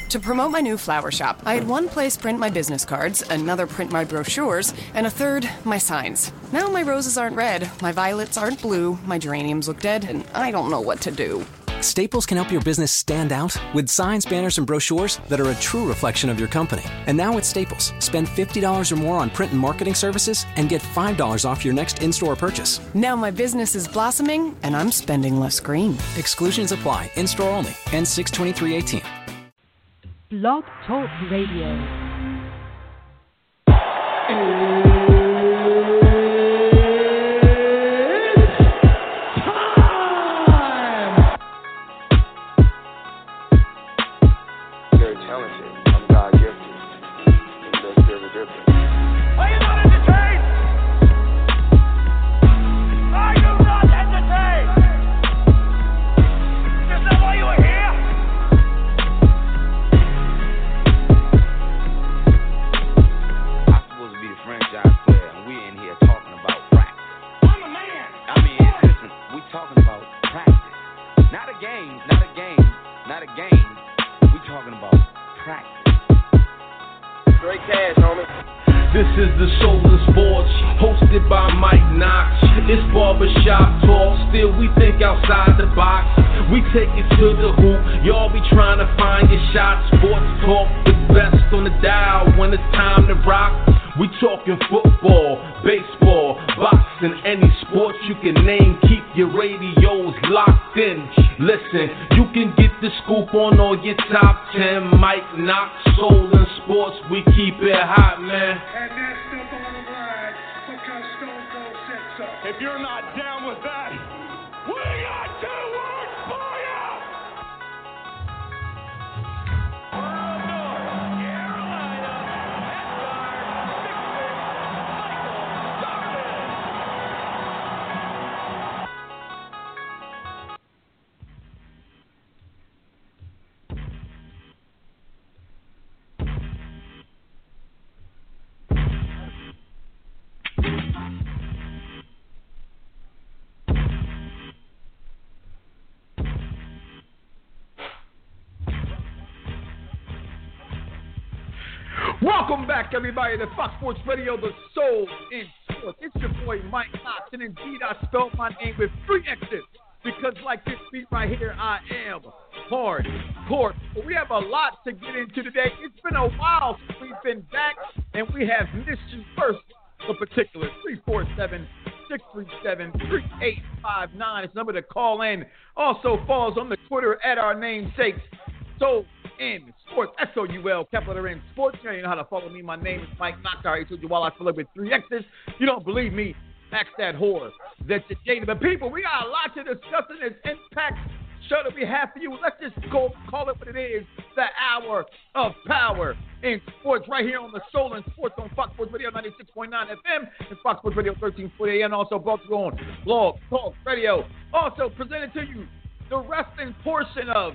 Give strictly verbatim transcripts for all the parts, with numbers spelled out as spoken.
To promote my new flower shop, I had one place print my business cards, another print my brochures, and a third, my signs. Now my roses aren't red, my violets aren't blue, my geraniums look dead, and I don't know what to do. Staples can help your business stand out with signs, banners, and brochures that are a true reflection of your company. And now at Staples, spend fifty dollars or more on print and marketing services and get five dollars off your next in-store purchase. Now my business is blossoming, and I'm spending less green. Exclusions apply. In-store only. N six twenty-three eighteen. Blog Talk Radio. Welcome back, everybody, to Fox Sports Radio, the soul in sports. It's your boy, Mike Knox, and indeed, I spelled my name with three X's because, like this beat right here, I am hardcore. But we have a lot to get into today. It's been a while since we've been back, and we have missed you first. The particular three four seven, six three seven, three eight five nine is the number to call in. Also follows on the Twitter at our namesakes, Soul in Sports, S O U L, capital letter in Sports. You know how to follow me. My name is Mike Knox. I told you while I fill up with three X's. You don't believe me? Ask that whore. That's the data. But people, we got a lot to discuss in this Impact show that we have for you. Let's just go call it what it is. The hour of power in sports right here on the Soul in Sports on Fox Sports Radio ninety-six point nine F M and Fox Sports Radio thirteen forty A M. Also brought to you on Blog Talk Radio. Also presented to you the wrestling portion of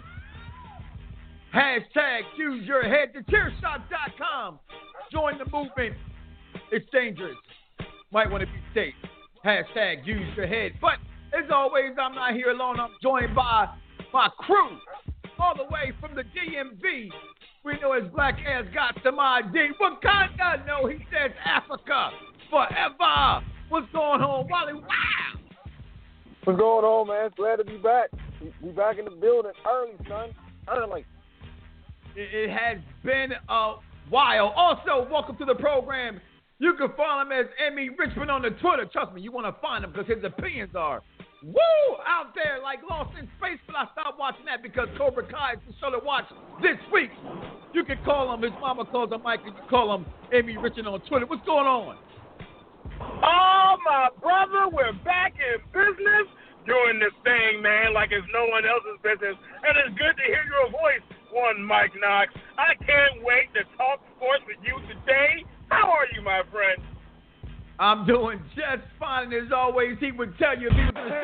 Hashtag Use Your Head, the chair shot dot com. Join the movement. It's dangerous. Might want to be safe. Hashtag Use Your Head. But as always, I'm not here alone. I'm joined by my crew all the way from the D M V. We know his black ass got some I D. Wakanda, no, he says Africa forever. What's going on, Wally? Wow. What's going on, man? Glad to be back. We back in the building early, son. Early. It has been a while. Also, welcome to the program. You can follow him as Emmy Richmond on the Twitter. Trust me, you want to find him because his opinions are woo out there like Lost in Space. But I stopped watching that because Cobra Kai is the show to watch this week. You can call him. His mama calls him Mike. You can call him Emmy Richmond on Twitter. What's going on? Oh, my brother, we're back in business doing this thing, man, like it's no one else's business. And it's good to hear your voice, one Mike Knox. I can't wait to talk sports with you today. How are you, my friend? I'm doing just fine. As always, he would tell you if he was in the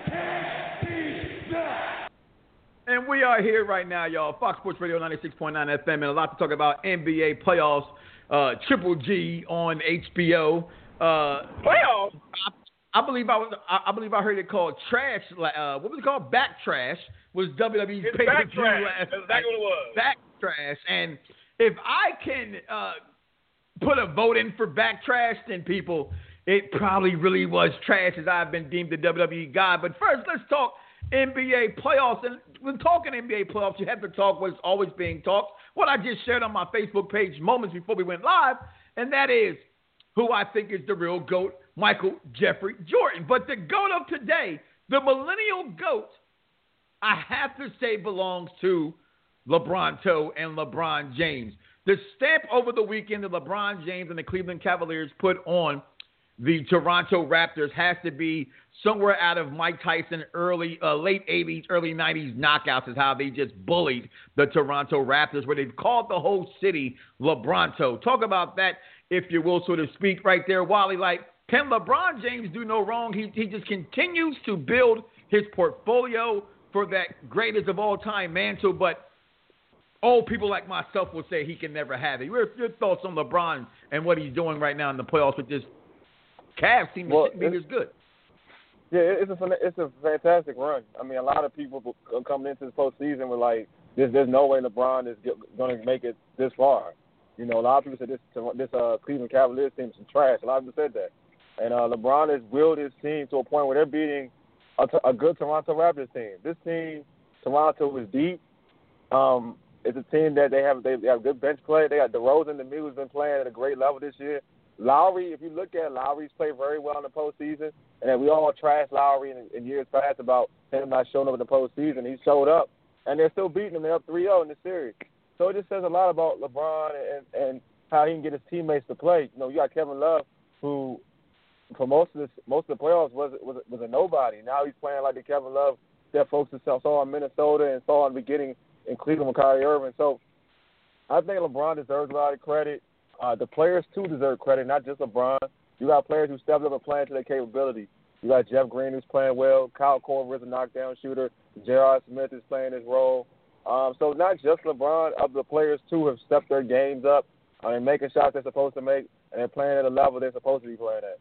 studio. And we are here right now, y'all. Fox Sports Radio ninety-six point nine F M, and a lot to talk about N B A playoffs. Uh, Triple G on H B O. Uh, playoffs? I, I believe I was. I, I believe I heard it called trash. Uh, what was it called? Back trash was W W E's it's pay per back view trash. last That's exactly what it was. Back trash. trash. And if I can uh, put a vote in for back trash, then people, it probably really was trash as I've been deemed the W W E guy. But first, let's talk N B A playoffs. And when talking N B A playoffs, you have to talk what's always being talked. What I just shared on my Facebook page moments before we went live, and that is who I think is the real GOAT, Michael Jeffrey Jordan. But the GOAT of today, the millennial GOAT, I have to say belongs to LeBron Toe and LeBron James. The stamp over the weekend that LeBron James and the Cleveland Cavaliers put on the Toronto Raptors has to be somewhere out of Mike Tyson early, uh, late eighties, early nineties knockouts is how they just bullied the Toronto Raptors, where they've called the whole city LeBronto. Talk about that, if you will, so to speak, right there, Wally. Like, can LeBron James do no wrong? He he just continues to build his portfolio for that greatest of all time mantle, but old people like myself will say he can never have it. Your, your thoughts on LeBron and what he's doing right now in the playoffs with this Cavs team that well, shouldn't be this good? Yeah, it's a it's a fantastic run. I mean, a lot of people coming into the postseason were like, "There's there's no way LeBron is going to make it this far." You know, a lot of people said this this uh, Cleveland Cavaliers team is some trash. A lot of people said that, and uh, LeBron has willed his team to a point where they're beating a, a good Toronto Raptors team. This team, Toronto, is deep. Um, it's a team that they have they, they have good bench play. They got DeRozan, the who's been playing at a great level this year. Lowry, if you look at it, Lowry's played very well in the postseason, and we all trashed Lowry in, in years past about him not showing up in the postseason. He showed up, and they're still beating him. They're up three oh in the series. So it just says a lot about LeBron and, and how he can get his teammates to play. You know, you got Kevin Love, who for most of this, most of the playoffs was was was a nobody. Now he's playing like the Kevin Love that folks saw in Minnesota and saw in the beginning in Cleveland with Kyrie Irving. So I think LeBron deserves a lot of credit. Uh, the players, too, deserve credit, not just LeBron. You got players who stepped up and playing to their capability. You got Jeff Green, who's playing well. Kyle Korver is a knockdown shooter. J R. Smith is playing his role. Um, so not just LeBron, other the players, too, have stepped their games up. Uh, they're making shots they're supposed to make, and they're playing at a level they're supposed to be playing at.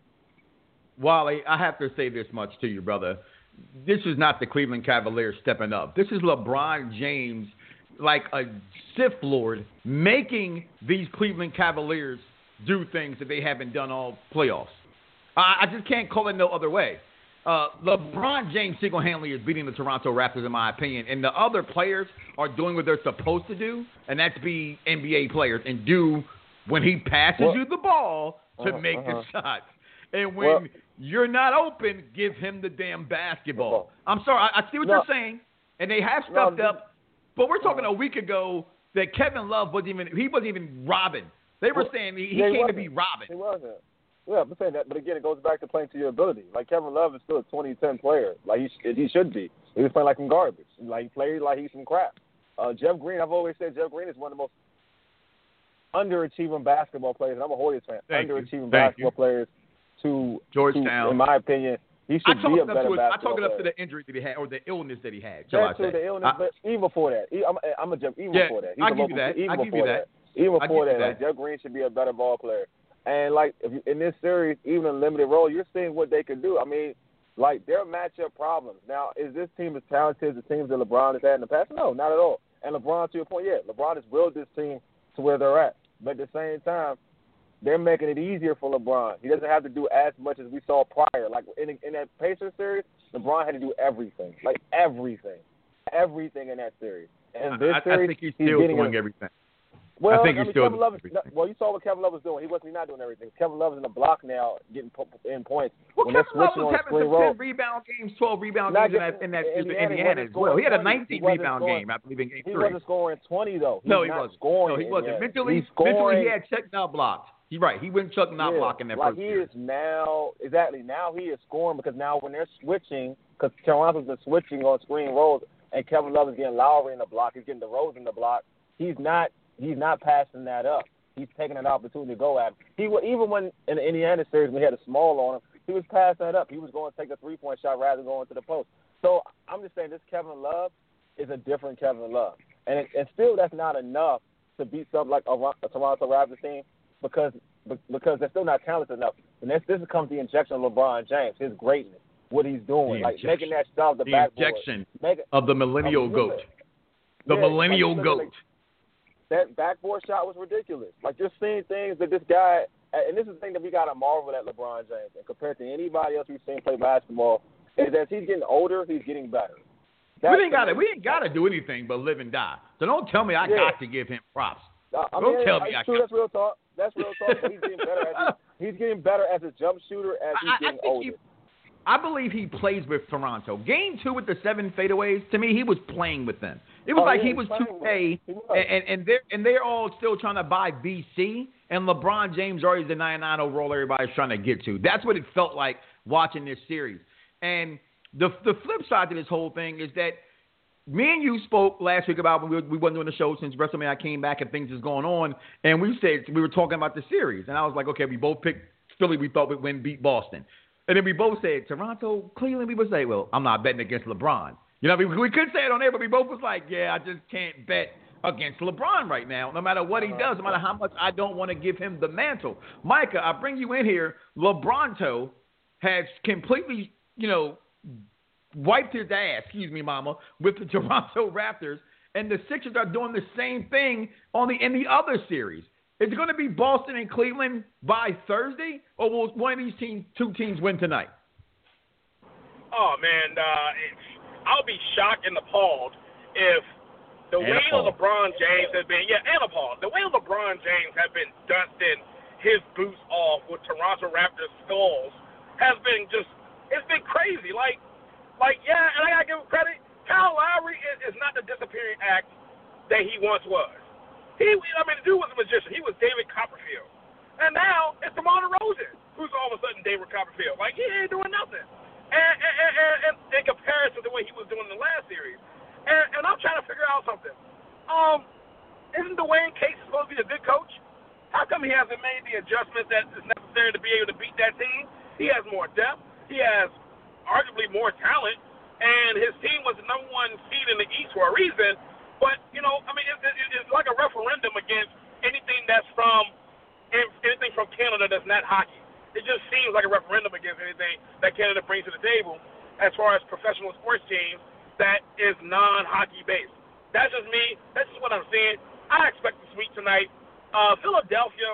Wally, I have to say this much to you, brother. This is not the Cleveland Cavaliers stepping up. This is LeBron James, like a Sith Lord, making these Cleveland Cavaliers do things that they haven't done all playoffs. I, I just can't call it no other way. Uh, LeBron James single-handedly is beating the Toronto Raptors, in my opinion, and the other players are doing what they're supposed to do, and that's be N B A players and do when he passes well, you the ball to uh, make uh-huh. the shots. And when well, you're not open, give him the damn basketball. I'm sorry, I, I see what no, you're saying, and they have stepped no, up. But we're talking a week ago that Kevin Love wasn't even he wasn't even robbing. They were well, saying he, he yeah, came to be robbing. He wasn't. Yeah, I'm saying that. But again, it goes back to playing to your ability. Like Kevin Love is still a twenty ten player. Like he he should be. He was playing like some garbage. Like he played like he's some crap. Uh, Jeff Green, I've always said Jeff Green is one of the most underachieving basketball players. And I'm a Warriors fan. Thank underachieving you. basketball you. players to Georgetown. To, in my opinion. He should I be a better to basketball I talk it up player. to the injury that he had or the illness that he had. That's I to the illness, I, but even before that, I'm, I'm a Jeff. Even yeah, before that, he's I'll a give local, you that. Even I'll before give you that. that, even before that, that. Like, Jeff Green should be a better ball player. And like if you, in this series, even in limited role, you're seeing what they can do. I mean, like their matchup problems. Now, is this team as talented as the teams that LeBron has had in the past? No, not at all. And LeBron, to your point, yeah, LeBron has willed this team to where they're at. But at the same time, they're making it easier for LeBron. He doesn't have to do as much as we saw prior. Like in, in that Pacers series, LeBron had to do everything, like everything, everything in that series. And this I, series, I think he's still he's doing a, everything. Well, I think I he's mean, still Kevin Love is, everything. well, you saw what Kevin Love was doing. He wasn't not doing everything. Kevin Love is in the block now, getting in points. Well, when Kevin they're Love switching was on having some roll. ten rebound games, twelve rebound Not games in that, in that Indiana, Indiana as well. He had a nineteen rebound scoring, game, I believe, in game he three. He wasn't scoring twenty, though. He's no, he not wasn't. Scoring no, he wasn't. Yet. Mentally, scoring, mentally, he had check not blocked. He's right. He wouldn't chuck not yeah, block in that like first he series. is now, exactly, now he is scoring because now when they're switching, because Toronto's been switching on screen rolls, and Kevin Love is getting Lowry in the block, he's getting DeRozan in the block, he's not he's not passing that up. He's taking an opportunity to go at him. He even when in the Indiana series we had a small on him, he was passing that up. He was going to take a three-point shot rather than going to the post. So I'm just saying this Kevin Love is a different Kevin Love. And, it, and still that's not enough to beat something like a, a Toronto Raptors team because because they're still not talented enough. And this, this comes the injection of LeBron James, his greatness, what he's doing, the like injection. making that shot the, the backboard. injection Make it, of the millennial I mean, goat. The yeah, millennial like, goat. like, that backboard shot was ridiculous. Like, you're seeing things that this guy, and this is the thing that we got to marvel at LeBron James, and compared to anybody else we've seen play basketball, is as he's getting older, he's getting better. That's we ain't got to we ain't got to do anything but live and die. So don't tell me I yeah. got to give him props. Uh, I don't mean, tell that's me I true. got That's real talk. That's real talk. But he's getting better as he, he's getting better as a jump shooter as he's I, getting I older. He, I believe he plays with Toronto. Game two with the seven fadeaways, to me, he was playing with them. It was oh, like yeah, he was two K, was. and, and they're and they're all still trying to buy B C, and LeBron James already is the ninety-nine overall everybody's trying to get to. That's what it felt like watching this series. And the the flip side to this whole thing is that me and you spoke last week about when we, we wasn't doing the show since WrestleMania came back and things is going on, and we said we were talking about the series, and I was like, okay, we both picked Philly. We thought we'd win, beat Boston. And then we both said, Toronto, Cleveland, we would say, well, I'm not betting against LeBron. You know, we, we could say it on there, but we both was like, yeah, I just can't bet against LeBron right now, no matter what he does, no matter how much I don't want to give him the mantle. Micah, I bring you in here. LeBronto has completely, you know, wiped his ass, excuse me, mama, with the Toronto Raptors, and the Sixers are doing the same thing on the in the other series. Is it going to be Boston and Cleveland by Thursday, or will one of these teams, two teams win tonight? Oh, man, uh, it's, I'll be shocked and appalled if the and way appalled. LeBron James has been, yeah, and appalled, the way LeBron James has been dusting his boots off with Toronto Raptors skulls has been just, it's been crazy. Like, like yeah, and I got to give him credit, Kyle Lowry is, is not the disappearing act that he once was. He, I mean, the dude was a magician. He was David Copperfield. And now it's DeMar DeRozan, who's all of a sudden David Copperfield. Like, he ain't doing nothing. And, and, and, and in comparison to the way he was doing in the last series. And, and I'm trying to figure out something. Um, isn't Dwayne Casey supposed to be a good coach? How come he hasn't made the adjustments that is necessary to be able to beat that team? He has more depth. He has arguably more talent. And his team was the number one seed in the East for a reason. But, you know, I mean, it, it, it's like a referendum against anything that's from anything from Canada that's not hockey. It just seems like a referendum against anything that Canada brings to the table as far as professional sports teams that is non-hockey based. That's just me. That's just what I'm seeing. I expect the sweep tonight. Uh, Philadelphia,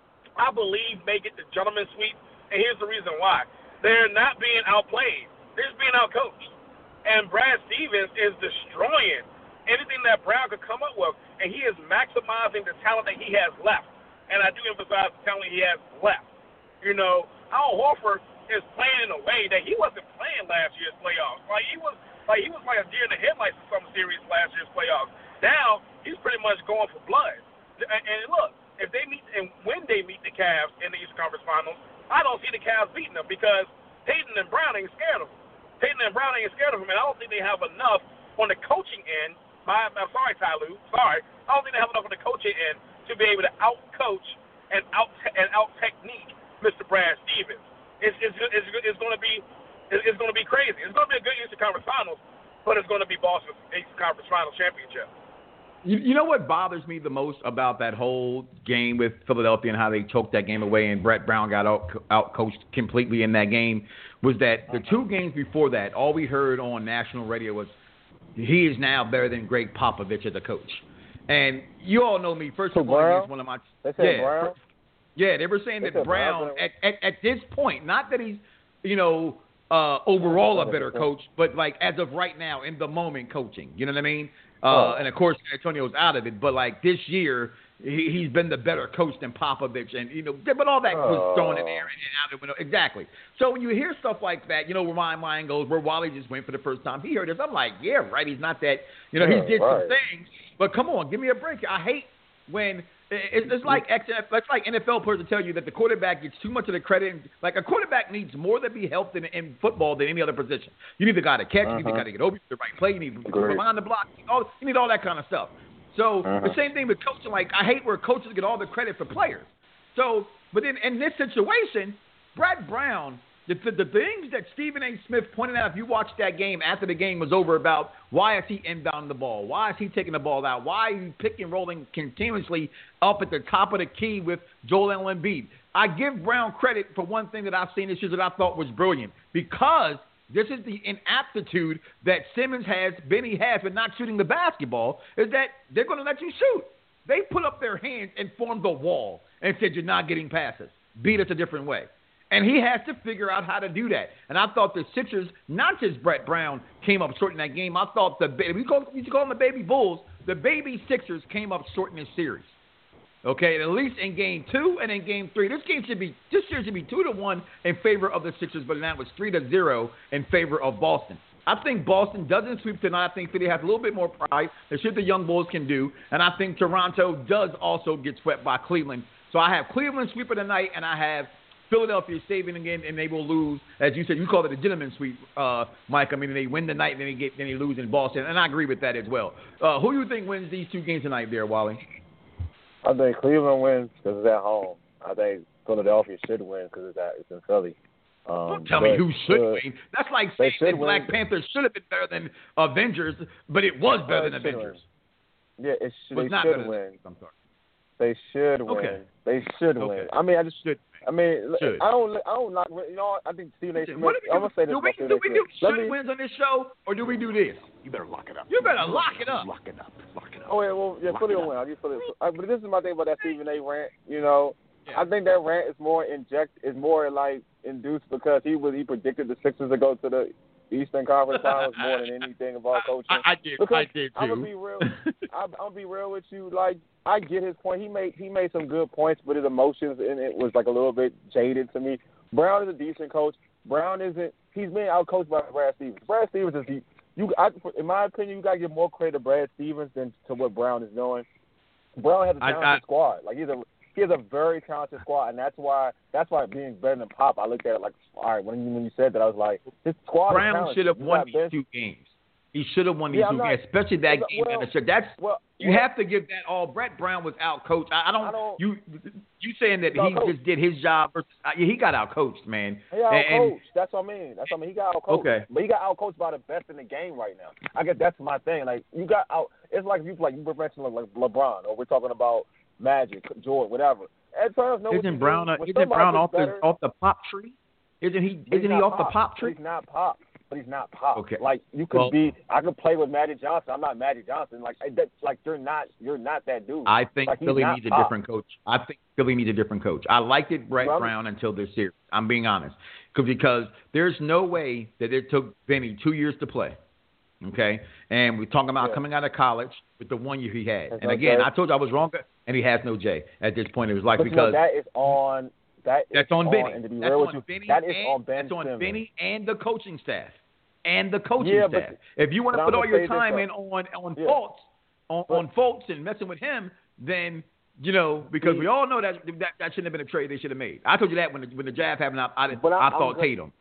I believe, may get the gentleman's sweep, and here's the reason why. They're not being outplayed. They're just being outcoached. And Brad Stevens is destroying anything that Brown could come up with, and he is maximizing the talent that he has left. And I do emphasize the talent he has left. You know, Al Horford is playing in a way that he wasn't playing last year's playoffs. Like he was, like he was like a deer in the headlights in some series last year's playoffs. Now he's pretty much going for blood. And, and look, if they meet and when they meet the Cavs in the Eastern Conference Finals, I don't see the Cavs beating them because Tatum and Brown ain't scared of them. Tatum and Brown ain't scared of them, and I don't think they have enough on the coaching end. My, I'm sorry, Ty Lue. Sorry. I don't think they have enough on the coaching end to be able to out-coach and out and out-technique Mister Brad Stevens. It's it's it's, it's going to be it's going to be crazy. It's going to be a good Eastern Conference Finals, but it's going to be Boston's Eastern Conference Finals championship. You, you know what bothers me the most about that whole game with Philadelphia and how they choked that game away and Brett Brown got out out coached completely in that game was that the two games before that, all we heard on national radio was, he is now better than Greg Popovich as a coach. And you all know me. First of all, he's one of my they said yeah, Brown? yeah. They were saying they that Brown, Brown at, at at this point, not that he's you know uh, overall a better coach, but like as of right now, in the moment, coaching. You know what I mean? Uh, oh. And of course, Antonio's out of it. But like this year, he, he's been the better coach than Popovich, and you know, but all that was oh. thrown in there and out of the window. Exactly. So when you hear stuff like that, you know where my mind goes, where Wally just went for the first time. He heard this. I'm like, yeah, right. He's not that. You know, yeah, he did right. some things, but come on, give me a break. I hate when it's, it's like it's like N F L players to tell you that the quarterback gets too much of the credit. Like a quarterback needs more to be helped in, in football than any other position. You need the guy to catch. Uh-huh. You need the guy to get over the right play. You need to behind the block. You need all, you need all that kind of stuff. So uh-huh. the same thing with coaching. Like I hate where coaches get all the credit for players. So, but then in this situation, Brett Brown, the, the, the things that Stephen A. Smith pointed out, if you watched that game after the game was over, about why is he inbounding the ball, why is he taking the ball out, why are you pick and rolling continuously up at the top of the key with Joel Embiid. I give Brown credit for one thing that I've seen this year that I thought was brilliant, because this is the inaptitude that Simmons has, Benny has, for not shooting the basketball, is that they're going to let you shoot. They put up their hands and formed a wall and said, you're not getting passes. Beat us a different way. And he has to figure out how to do that. And I thought the Sixers, not just Brett Brown, came up short in that game. I thought the we call we call them the baby Bulls. The baby Sixers came up short in this series. Okay, and at least in game two and in game three, this game should be this series should be two to one in favor of the Sixers, but now it's three to zero in favor of Boston. I think Boston doesn't sweep tonight. I think Philly has a little bit more pride. That's what the young Bulls can do, and I think Toronto does also get swept by Cleveland. So I have Cleveland sweeping tonight, and I have Philadelphia saving again, and they will lose. As you said, you call it a gentleman's sweep, uh, Mike. I mean, they win the night, and then they get then they lose in Boston, and I agree with that as well. Uh, who do you think wins these two games tonight, there, Wally? I think Cleveland wins because it's at home. I think Philadelphia should win because it's at it's in Philly. Um, Don't tell me who should uh, win. That's like saying that Black win. Panther should have been better than Avengers, but it was better than Avengers. Win. Yeah, it should, was they not should better win. Than, I'm sorry. They should win. Okay. They should okay. win. I mean, I just should. I mean, should. I don't. I don't like. You know, I think Stephen A. Smith. What do we do? I'm gonna say this. Do we, Stephen do, A. we Smith. do Let should me, wins on this show, or do we do this? You better lock it up. You better lock it up. Lock it up. Lock it up. Oh yeah, well, yeah, Philly will win. I'll give Philly. Uh, but this is my thing about that Stephen A. rant. You know, Yeah. I think that rant is more inject is more like induced because he was he predicted the Sixers to go to the Eastern Conference Finals more than anything about coaching. I, I did. Because I did too. I'm gonna be real. I'm, I'm gonna be real with you. Like I get his point. He made he made some good points, but his emotions in it was like a little bit jaded to me. Brown is a decent coach. Brown isn't. He's being outcoached by Brad Stevens. Brad Stevens is the you. I, in my opinion, you gotta give more credit to Brad Stevens than to what Brown is doing. Brown has a talented I, I, squad. Like he's a he has a very talented squad, and that's why that's why being better than Pop. I looked at it like, all right, when you when you said that, I was like, this squad. Brown should have won these best. two games. He should have won these Yeah, two not, games, especially that well, game. Well, that that's well, you well, have to give that all. Brett Brown was out coached. I, I, don't, I don't. You you saying that No, he coach. just did his job? Versus, uh, yeah, he got out coached, man. He out And- coached. That's what I mean. That's what I mean. He got out coached. Okay. But he got out coached by the best in the game right now. I guess that's my thing. Like you got out. It's like you like you were mentioning like LeBron, or we're talking about Magic, Jordan, whatever. At times, know Isn't Brown uh, isn't Brown off the off the pop tree? Isn't he? But Isn't he off the pop tree? He's not Pop, but he's not Pop. Okay. Like you could Well- be. I could play with Magic Johnson. I'm not Magic Johnson. Like that. Like you're not. You're not that dude. I think like, he's Philly not needs a Pop. different coach. I think Philly needs a different coach. I liked it, Brett Well, Brown, until this series. I'm being honest, 'Cause- because there's no way that it took Benny two years to play. Okay, and we're talking about Yeah. coming out of college with the one year he had. That's and again, okay. I told you I was wrong, and he has no J at this point. It was like But you know, because that is on. That that's is on Benny. And to be That's real on with you, Benny. that is and, on Ben That's on Simmons. Benny and the coaching staff. And the coaching Yeah, but- staff. If you want to but put I'm all gonna your say this, time though. in on on Yeah. Fultz, on, But- on Fultz and messing with him, then you know because we all know that that, that shouldn't have been a trade they should have made. I told you that when the, when the Jazz happened, I I, But I I'm thought gonna- Tatum.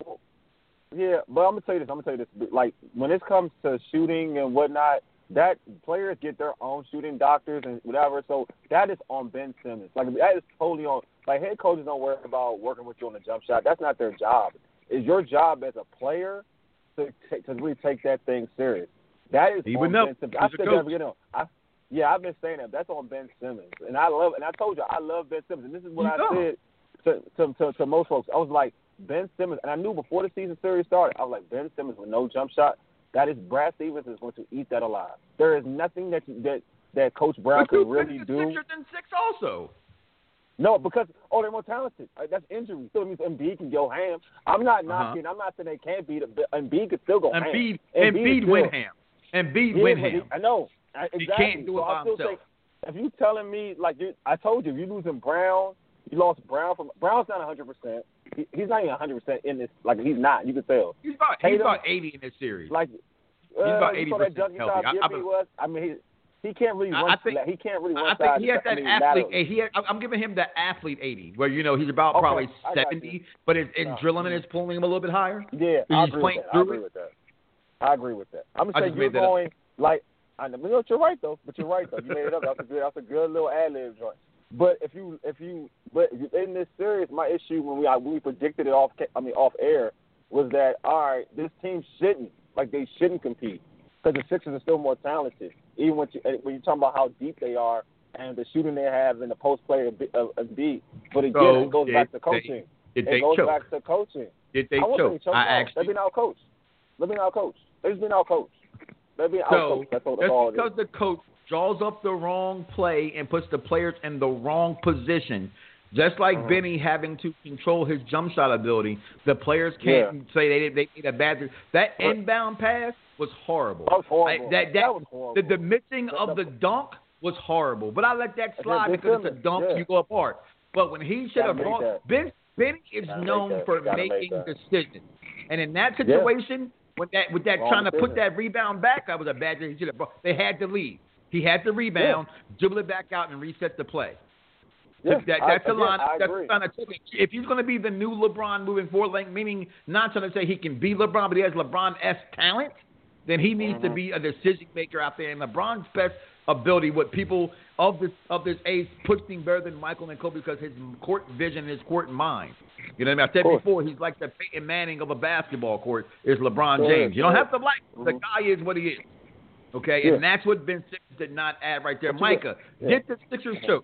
Yeah, but I'm gonna tell you this. I'm gonna tell you this. Like when it comes to shooting and whatnot, that players get their own shooting doctors and whatever. So that is on Ben Simmons. Like that is totally on. Like head coaches don't worry about working with you on the jump shot. That's not their job. It's your job as a player to take, to really take that thing serious. That is He on would know. Ben Simmons. He's I a said coach. that beginning. I, yeah, I've been saying that. That's on Ben Simmons, and I love. And I told you I love Ben Simmons. And this is what You I know. said to, to to to most folks. I was like. Ben Simmons, and I knew before the season series started, I was like, Ben Simmons with no jump shot, that is Brad Stevens is going to eat that alive. There is nothing that that that Coach Brown But you could really picked do. the Sixers in six also. No, because oh, they're more talented. Uh, That's injury. Still means Embiid can go ham. I'm not Uh-huh. knocking. I'm not saying they can't beat it, but Embiid could still go ham. Embiid, Embiid Embiid still- win ham. Embiid Yeah, win but he- ham. I know. I, exactly. He can't do it so by I still himself. Say, if you telling me like you, I told you, if you losing Brown, you lost Brown from Brown's not one hundred percent. He, he's not even one hundred percent in this. Like he's not. You can tell. He's about he's Tatum- about eighty in this series. Like He's about uh, you eighty saw that percent junkie healthy. style I- gift I- he was. I mean, he, he can't really I- run. I think- he can't really run. I think side- he has I that mean, athlete. laterally. He has, I'm giving him the athlete eighty, where you know he's about Okay, probably I got seventy, you. but his, his No. drilling is pulling him a little bit higher. Yeah, He's I agree, with playing that. I through agree it. with that. I agree with that. I'm I gonna say just you're made that up. going like. I know, you know, you're right though. But you're right though. You made it up. That's a good. That's a good little ad lib joint. But if you, if you, but in this series, my issue when we I, we predicted it off, I mean off air, was that all right, this team shouldn't, like they shouldn't compete because the Sixers are still more talented. Even when you when you talk about how deep they are and the shooting they have and the post play of, of, of beat, but again, So it goes did back to they- coaching. Did it they goes choke? back to coaching. Did they I won't choke? say choke. I no. asked They've you. been out coached. They've been out coached. They've been out coached. They've been out So coached. That's all. That's that's all it because is. the coach draws up the wrong play and puts the players in the wrong position. Just like uh-huh. Benny having to control his jump shot ability, the players can't yeah. say they they made a bad. That inbound pass was horrible. That was horrible. I, that, that, that was horrible. The, the missing of the dunk was horrible. But I let that slide because it's a dunk. Yeah. You go apart. But when he should have brought Ben, Benny is known for making decisions, and in that situation, yeah. with that with that Wrong trying decision. to put that rebound back, that was a bad decision. He should have brought. They had to leave. He had to rebound, yeah. dribble it back out, and reset the play. Yeah, that, that's I, the line. I that's agree. the line. If he's going to be the new LeBron moving forward, like meaning not trying to say he can be LeBron, but he has LeBron-esque talent, then he needs mm-hmm. to be a decision maker out there. And LeBron's best ability, what people of this of this age puts him better than Michael and Kobe because his court vision, his court mind. You know what I mean? I said before, he's like the Peyton Manning of a basketball court. Is LeBron sure, James? You don't sure. have to like him. The guy is what he is. Okay, yeah. and that's what Ben Simmons did not add right there. Micah, yeah. did the Sixers choke?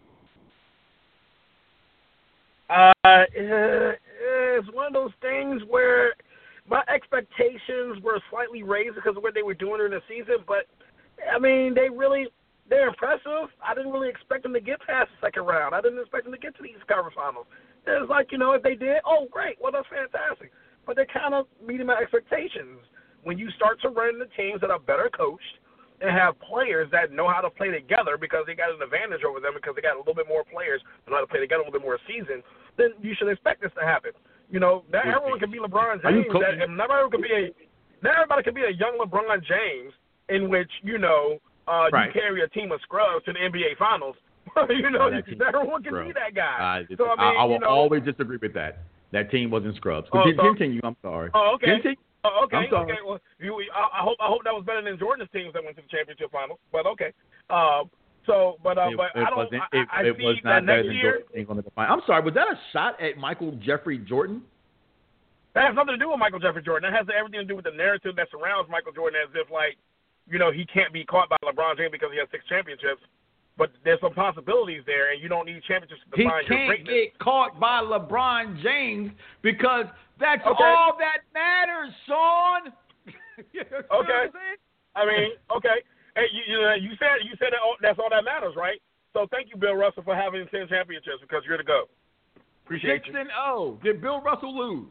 Uh, it's one of those things where my expectations were slightly raised because of what they were doing during the season, but, I mean, they really, they're impressive. I didn't really expect them to get past the second round. I didn't expect them to get to the East Conference Finals. It was like, you know, if they did, oh, great, well, that's fantastic. But they're kind of meeting my expectations. When you start to run into teams that are better coached and have players that know how to play together because they got an advantage over them because they got a little bit more players that know how to play together a little bit more season, then you should expect this to happen. You know, not everyone can be LeBron James. That, and not everyone can be a not everybody can be a young LeBron James in which, you know, uh, right. you carry a team of scrubs to the N B A Finals. you know, not everyone can be that guy. Uh, so, I, mean, I, I will you know, always disagree with that. That team wasn't scrubs. Oh, Continue. so, continue. I'm sorry. Oh, okay. Continue. Oh, okay. I'm sorry. Okay. Well, you, I, I hope I hope that was better than Jordan's teams that went to the championship final. But okay. Um. So, but uh, it, but it I don't. It, I, I it see was not that better next than year. Jordan. I'm sorry. Was that a shot at Michael Jeffrey Jordan? That has nothing to do with Michael Jeffrey Jordan. That has everything to do with the narrative that surrounds Michael Jordan, as if like, you know, he can't be caught by LeBron James because he has six championships. But there's some possibilities there, and you don't need championships to define your greatness. He can't get caught by LeBron James because that's okay. all that matters, Sean. You know okay. I mean, okay. Hey, you, you, you said you said that all, that's all that matters, right? So thank you, Bill Russell, for having ten championships because you're the GOAT. Appreciate Six you. and oh. Did Bill Russell lose?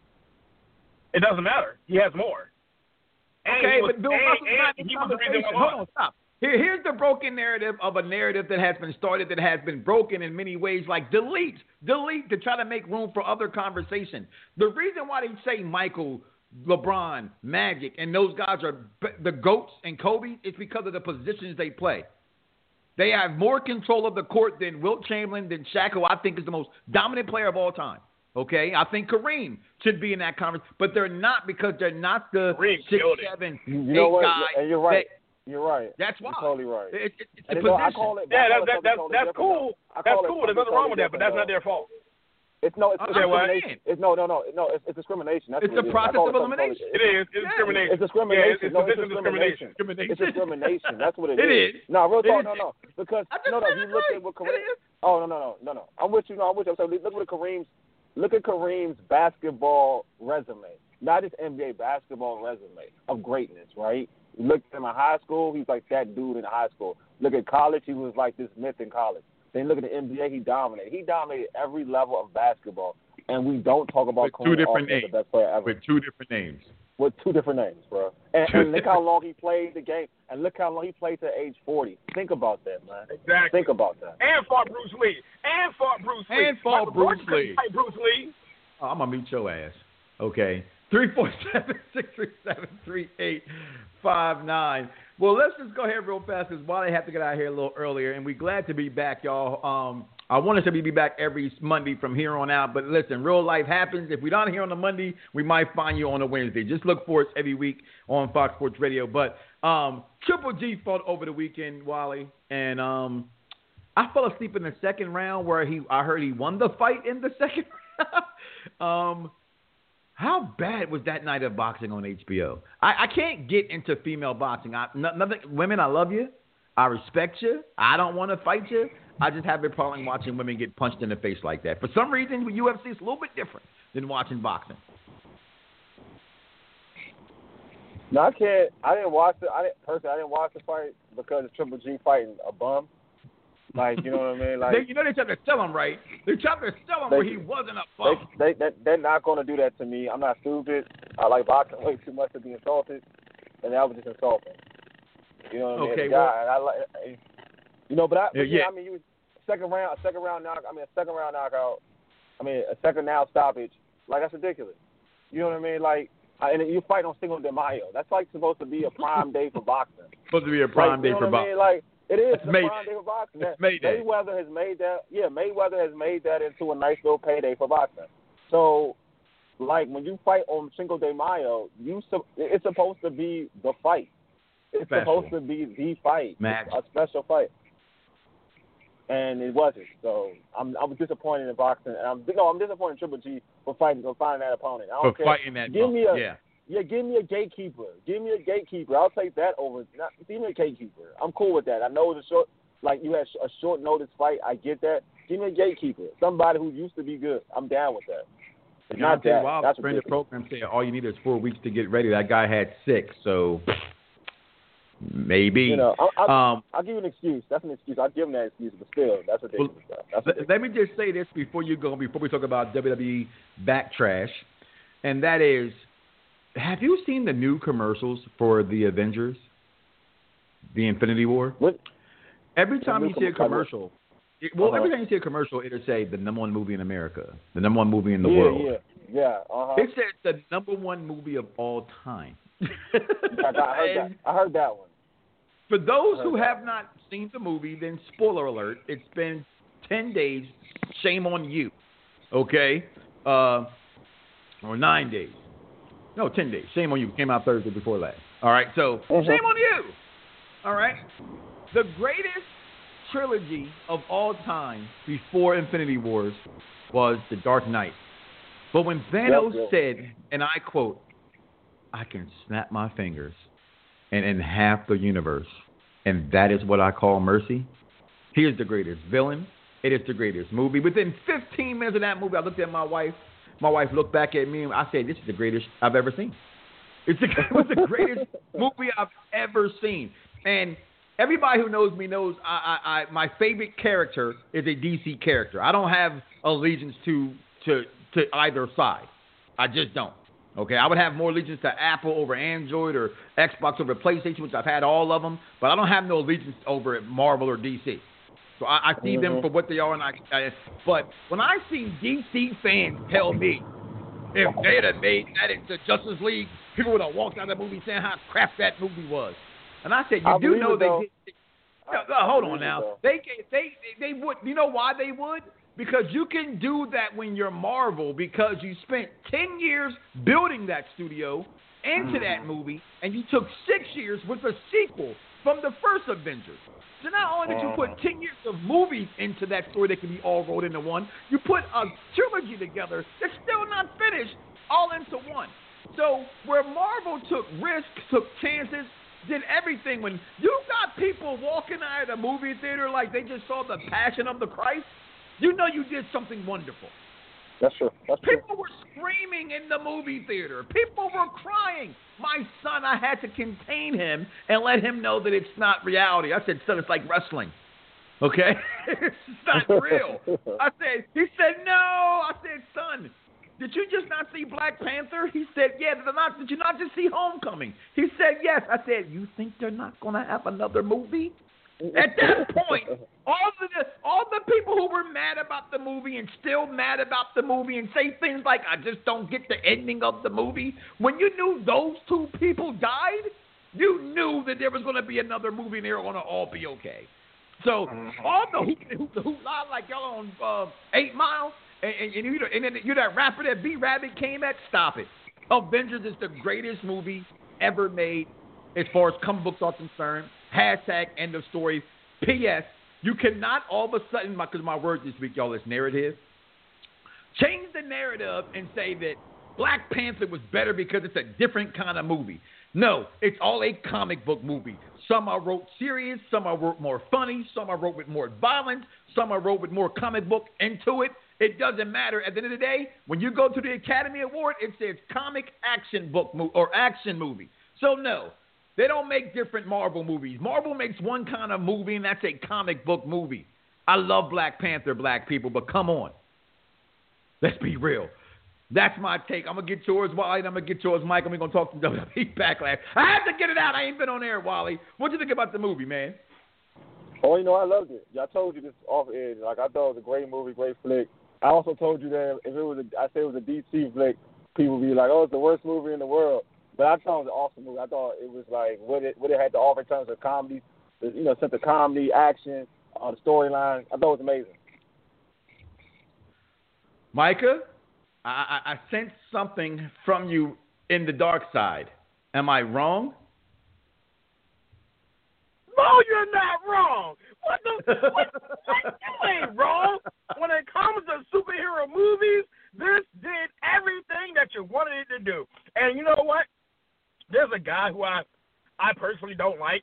It doesn't matter. He has more. And okay, was, but Bill and, Russell's and not in he was the reason conversation. why. Hold on, stop. Here, here's the broken narrative of a narrative that has been started that has been broken in many ways, like delete, delete to try to make room for other conversation. The reason why they say Michael, LeBron, Magic, and those guys are the GOATs and Kobe is because of the positions they play. They have more control of the court than Wilt Chamberlain, than Shaq, who I think is the most dominant player of all time. Okay, I think Kareem should be in that conference, but they're not because they're not the Kareem six, seven, you eight know what? guy. And you're right. That, You're right. That's why. You're totally right. It, it, it's and a you know, position. I call it, yeah, I call that, it that, totally that's cool. That's cool. There's nothing wrong with that, but that's not their fault. It's no, it's, it's okay, discrimination. It's no, no, no, no. It's, it's discrimination. That's it's what a it process of elimination. It is. It's yeah. discrimination. It's discrimination. Yeah, it's, it's no, position it's discrimination. discrimination. It's discrimination. That's what it, it is. is. No, real talk. It No, no. Because no, no. You right. look at what Kareem. Oh no, no, no, no, no. I'm with you. No, I'm with you. So look at Kareem's. Look at Kareem's basketball resume. Not his N B A basketball resume of greatness, right? You look at him in high school, he's like that dude in high school. Look at college, he was like this myth in college. Then look at the N B A, he dominated. He dominated every level of basketball. And we don't talk about With two different names. The best player ever. With two different names. With two different names, bro. And, and look how long he played the game. And look how long he played to age forty. Think about that, man. Exactly. Think about that. And fought Bruce Lee. And fought Bruce Lee. And fought Bruce Lee. Fight Bruce Lee. Oh, I'm going to mute your ass. Okay. three four seven, six three seven, three eight five nine. Well, let's just go ahead real fast because Wally had to get out of here a little earlier, and we're glad to be back, y'all. Um, I wanted to be back every Monday from here on out, but listen, real life happens. If we're not here on a Monday, we might find you on a Wednesday. Just look for us every week on Fox Sports Radio. But um, Triple G fought over the weekend, Wally, and um, I fell asleep in the second round where he I heard he won the fight in the second round. um, How bad was that night of boxing on H B O? I, I can't get into female boxing. I, no, nothing, women, I love you. I respect you. I don't want to fight you. I just have a problem watching women get punched in the face like that. For some reason, with U F C, it's a little bit different than watching boxing. No, I can't. I didn't watch it. I didn't personally. I didn't watch the fight because it's Triple G fighting a bum. Like, you know what I mean? Like, they, you know, they tried to sell him, right? They tried to sell him they, where he wasn't a bum. They, they, they, they're not going to do that to me. I'm not stupid. I like boxing way too much to be insulted, and that was just insulting. You know what I mean? Okay, the guy, well, and I like, you know, but I, yeah, yeah, yeah. I mean, you was second round, a second round knock. I mean, a second round knockout. I mean, a second now stoppage. Like, that's ridiculous. You know what I mean? Like, and you fight on Cinco de Mayo. That's like supposed to be a prime day for boxing. Supposed to be a prime like, day you know for what I boxing. mean? Like, it is It's a May prime day for boxing. It's May Day. Mayweather has made that. Yeah, Mayweather has made that into a nice little payday for boxing. So, like, when you fight on Cinco de Mayo, you it's supposed to be the fight. It's Special. supposed to be the fight, Match. a special fight, and it wasn't. So I'm I was disappointed in boxing, and I'm no, I'm disappointed in Triple G for fighting for finding that opponent. I don't For care. fighting that Give bump. me a yeah. yeah, give me a gatekeeper. Give me a gatekeeper. I'll take that over. Not, give me a gatekeeper. I'm cool with that. I know it's a short, like you had a short notice fight. I get that. Give me a gatekeeper. Somebody who used to be good. I'm down with that. It's not Deontay that. Wilder, That's friend of the ridiculous. program, said all you need is four weeks to get ready. That guy had six, so maybe. You know, I, I, um, I'll give you an excuse. That's an excuse. I'll give him that excuse, but still, that's ridiculous. Well, that's let, ridiculous. let me just say this before you go, before we talk about W W E backtrash, and that is, have you seen the new commercials for the Avengers, the Infinity War? What? Every time new you see a com- commercial, it, well, Uh-huh. every time you see a commercial, it'll say the number one movie in America, the number one movie in the yeah, world. Yeah, yeah, uh-huh. It says the number one movie of all time. I, I, heard that. I heard that one. For those I heard who that have one. not seen the movie, then spoiler alert, it's been ten days. Shame on you. Okay? Uh, or nine days. No, ten days. Shame on you. It came out Thursday before last. All right? So, Mhm. shame on you. All right? The greatest trilogy of all time before Infinity Wars was The Dark Knight. But when Thanos Yep, yep. said, and I quote, I can snap my fingers and in half the universe, and that is what I call mercy. He is the greatest villain. It is the greatest movie. Within fifteen minutes of that movie, I looked at my wife. My wife looked back at me, and I said, this is the greatest I've ever seen. It's the, it was the greatest movie I've ever seen. And everybody who knows me knows I, I, I, my favorite character is a D C character. I don't have allegiance to, to, to either side. I just don't. Okay, I would have more allegiance to Apple over Android or Xbox over PlayStation, which I've had all of them, but I don't have no allegiance over Marvel or D C. So I, I see Mm-hmm. them for what they are, and I, I. But when I see D C fans tell me if they'd have made that into Justice League, people would have walked out of the movie saying how crap that movie was. And I said, you I do believe know it, they though. did. No, no, hold on believe it, now. though. They they they would. You know why they would? Because you can do that when you're Marvel, because you spent ten years building that studio into that movie, and you took six years with a sequel from the first Avengers. So not only did you put ten years of movies into that story that can be all rolled into one, you put a trilogy together that's still not finished all into one. So where Marvel took risks, took chances, did everything, when you got people walking out of the movie theater like they just saw the Passion of the Christ, you know you did something wonderful. That's true. That's true. People were screaming in the movie theater. People were crying. My son, I had to contain him and let him know that it's not reality. I said, son, it's like wrestling. Okay? It's not real. I said, he said, no. I said, son, did you just not see Black Panther? He said, yeah. Did, I not, did you not just see Homecoming? He said, yes. I said, you think they're not going to have another movie? At that point, all the all the people who were mad about the movie and still mad about the movie and say things like, I just don't get the ending of the movie, when you knew those two people died, you knew that there was going to be another movie and they were going to all be okay. So all the hoop and hoop, the hoop lie like y'all on uh, eight Mile, and, and, and, you, and then you're that rapper that B-Rabbit came at, stop it. Avengers is the greatest movie ever made as far as comic books are concerned. Hashtag end of story. P S. You cannot all of a sudden, because my, my word this week, y'all, is narrative. Change the narrative and say that Black Panther was better because it's a different kind of movie. No, it's all a comic book movie. Some I wrote serious, some I wrote more funny, some I wrote with more violence, some I wrote with more comic book into it. It doesn't matter. At the end of the day, when you go to the Academy Award, it says comic action book mo- or action movie. So, no, they don't make different Marvel movies. Marvel makes one kind of movie, and that's a comic book movie. I love Black Panther, black people, but come on. Let's be real. That's my take. I'm going to get yours, Wally, and I'm going to get yours, Mike, and we're going to talk some W W E Backlash. I have to get it out. I ain't been on air, Wally. What do you think about the movie, man? Oh, you know, I loved it. I told you this off edge. Like, I thought it was a great movie, great flick. I also told you that if it was a, I say it was a D C flick, people would be like, oh, it's the worst movie in the world. But I thought it was an awesome movie. I thought it was like what it what it had to offer in terms of comedy, you know, sense of comedy, action, uh, the storyline. I thought it was amazing. Micah, I, I, I sense something from you in the dark side. Am I wrong? No, you're not wrong. What the? What, what, you ain't wrong. When it comes to superhero movies, this did everything that you wanted it to do. And you know what? There's a guy who I, I personally don't like.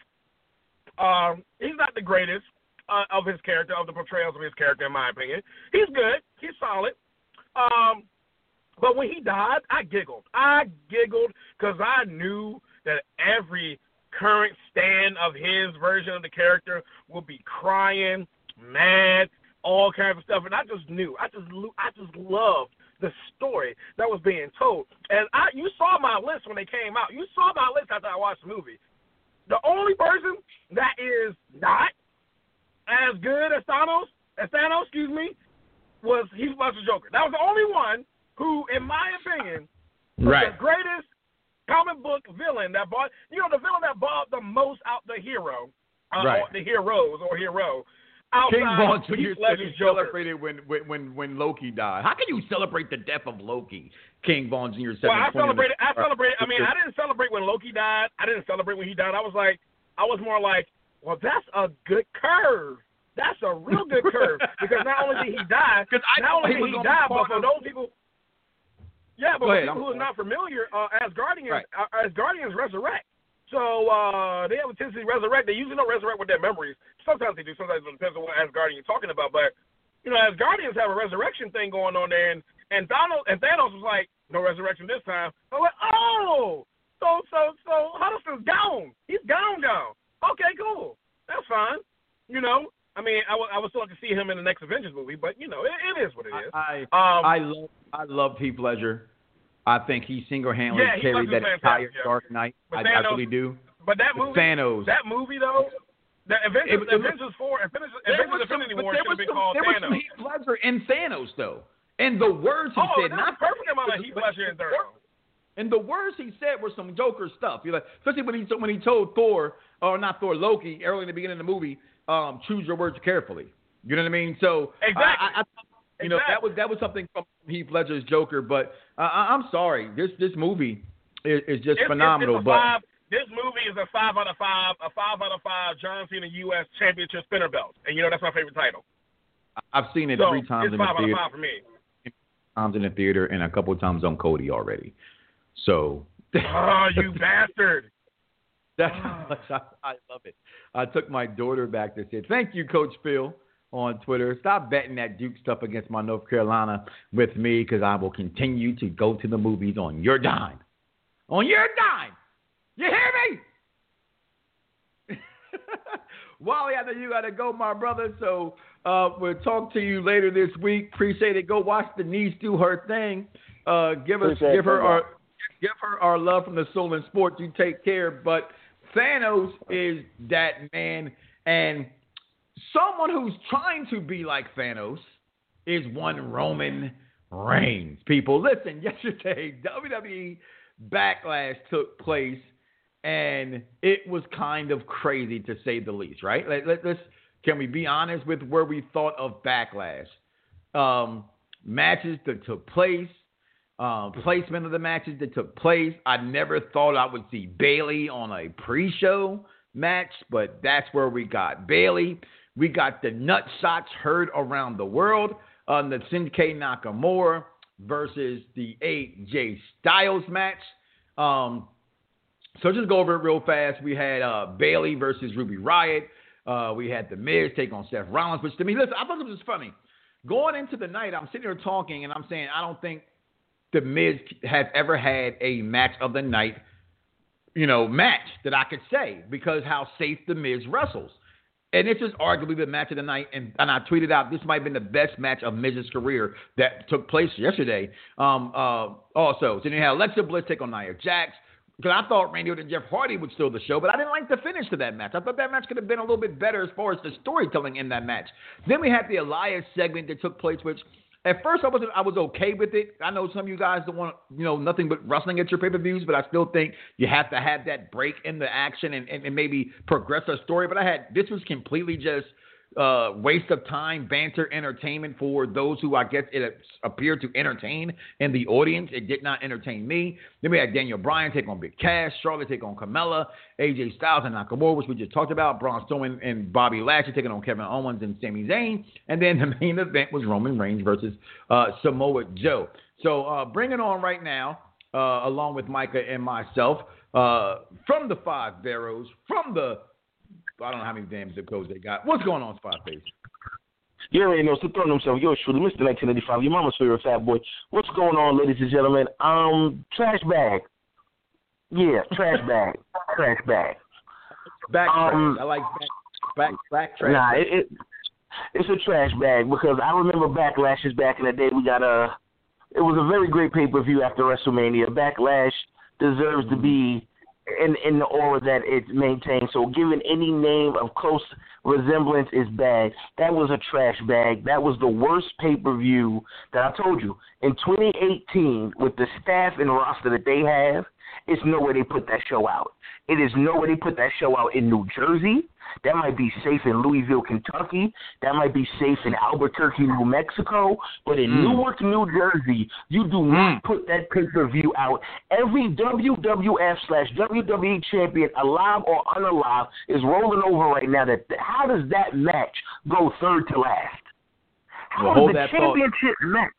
Um, he's not the greatest uh, of his character, of the portrayals of his character, in my opinion. He's good. He's solid. Um, but when he died, I giggled. I giggled because I knew that every current stand of his version of the character will be crying, mad, all kinds of stuff. And I just knew. I just, I just loved the story that was being told. And I, you saw my list when they came out. You saw my list after I watched the movie. The only person that is not as good as Thanos, as Thanos, excuse me, was Heath Ledger's Joker. That was the only one who, in my opinion, was right. the greatest comic book villain that bought, you know, the villain that bought the most out the hero, uh, right. or the heroes or hero. King Von Heath Ledger's Joker. Celebrated when, when when Loki died. How can you celebrate the death of Loki, King Von Junior? Well, I celebrated. I celebrated. I mean, I didn't celebrate when Loki died. I didn't celebrate when he died. I was like, I was more like, well, that's a good curve. That's a real good curve because not only did he die, not only did he die, but for those people, yeah, but for ahead, people who are not familiar, uh, Asgardians, right. uh, Asgardians resurrect. So uh, they have a tendency to resurrect. They usually don't resurrect with their memories. Sometimes they do. Sometimes it depends on what Asgardian you're talking about. But, you know, Asgardians have a resurrection thing going on there. And, and, Thanos, and Thanos was like, no resurrection this time. I'm like, oh, so, so, so Huddleston's gone. He's gone, gone. Okay, cool. That's fine. You know, I mean, I, w- I would still like to see him in the next Avengers movie. But, you know, it, it is what it is. I, um, I, love, I love Heath Ledger. I think he single-handedly yeah, he carried that entire yeah. Dark Knight. I, Thanos, I really do. But that movie, Thanos. that movie though, the Avengers, it, it, Avengers four, Avengers, Avengers Infinity War should have been some, called there Thanos. There was some Heath Ledger in Thanos, though. And the words he oh, said, not perfect amount of Heath Ledger in Thanos. And the words he said were some Joker stuff. You know, especially when he when he told Thor, or not Thor, Loki, early in the beginning of the movie, um, choose your words carefully. You know what I mean? So exactly. I, I, you know, exactly. that was that was something from Heath Ledger's Joker. But uh, I, I'm sorry, this this movie is, is just it's, phenomenal. It's, it's but five, this movie is a five out of five, a five out of five John Cena U S Championship spinner belt, and you know that's my favorite title. I've seen it so three times it's in the five theater. Out of five for me. Times in the theater and a couple of times on Cody already. So. Oh, you bastard! That's how much I, I love it. I took my daughter back to say, thank you, Coach Phil, on Twitter. Stop betting that Duke stuff against my North Carolina with me because I will continue to go to the movies on your dime. On your dime. You hear me? Wally, I know you got to go, my brother. So uh, we'll talk to you later this week. Appreciate it. Go watch Denise do her thing. Uh, give us, Appreciate give her it. our... Give her our love from the Soul in Sports. You take care. But Thanos is that man. And someone who's trying to be like Thanos is one Roman Reigns. People, listen, yesterday, W W E Backlash took place. And it was kind of crazy, to say the least, right? Let, let, let's, can we be honest with where we thought of Backlash? Um, matches that took place. Uh, placement of the matches that took place. I never thought I would see Bayley on a pre-show match, but that's where we got Bayley. We got the nut shots heard around the world on the Shinsuke Nakamura versus the A J Styles match. Um, so just go over it real fast. We had uh, Bayley versus Ruby Riott. Uh, we had The Miz take on Seth Rollins, which to me, listen, I thought this was funny. Going into the night, I'm sitting here talking, and I'm saying I don't think The Miz has ever had a match of the night you know, match that I could say because how safe The Miz wrestles. And this is arguably the match of the night, and, and I tweeted out this might have been the best match of Miz's career that took place yesterday. Um, uh, also, so then you had Alexa Bliss take on Nia Jax, because I thought Randy Orton and Jeff Hardy would steal the show, but I didn't like the finish to that match. I thought that match could have been a little bit better as far as the storytelling in that match. Then we had the Elias segment that took place, which at first I wasn't. I was okay with it. I know some of you guys don't want, you know, nothing but wrestling at your pay-per-views, but I still think you have to have that break in the action and, and, and maybe progress a story. But I had this was completely just uh, waste of time, banter, entertainment for those who I guess it appeared to entertain in the audience. It did not entertain me. Then we had Daniel Bryan take on Big Cass, Charlotte take on Carmella, A J Styles and Nakamura, which we just talked about, Braun Strowman and Bobby Lashley taking on Kevin Owens and Sami Zayn. And then the main event was Roman Reigns versus uh, Samoa Joe. So uh, bringing on right now, uh, along with Micah and myself, uh, from the Five Barrows, from the I don't know how many damn zip codes they got. What's going on, Spotface? You already know, so throwing himself, yours truly, Mister nineteen eighty-five, your mama's favorite fat boy. What's going on, ladies and gentlemen? Um, trash bag. Yeah, trash bag. Trash bag. Back um, trash. I like back, back, back trash. Nah, it, it, it's a trash bag because I remember Backlashes back in the day. We got a, it was a very great pay-per-view after WrestleMania. Backlash deserves to be in in the aura that it maintains. So giving any name of close resemblance is bad. That was a trash bag. That was the worst pay-per-view that I told you. In twenty eighteen, with the staff and roster that they have, it's no way they put that show out. It is no way they put that show out in New Jersey. That might be safe in Louisville, Kentucky. That might be safe in Albuquerque, New Mexico. But in mm. Newark, New Jersey, you do not mm. put that pay-per-view out. Every W W F slash W W E champion, alive or unalive, is rolling over right now. That how does that match go third to last? How well, does hold the that championship thought. match?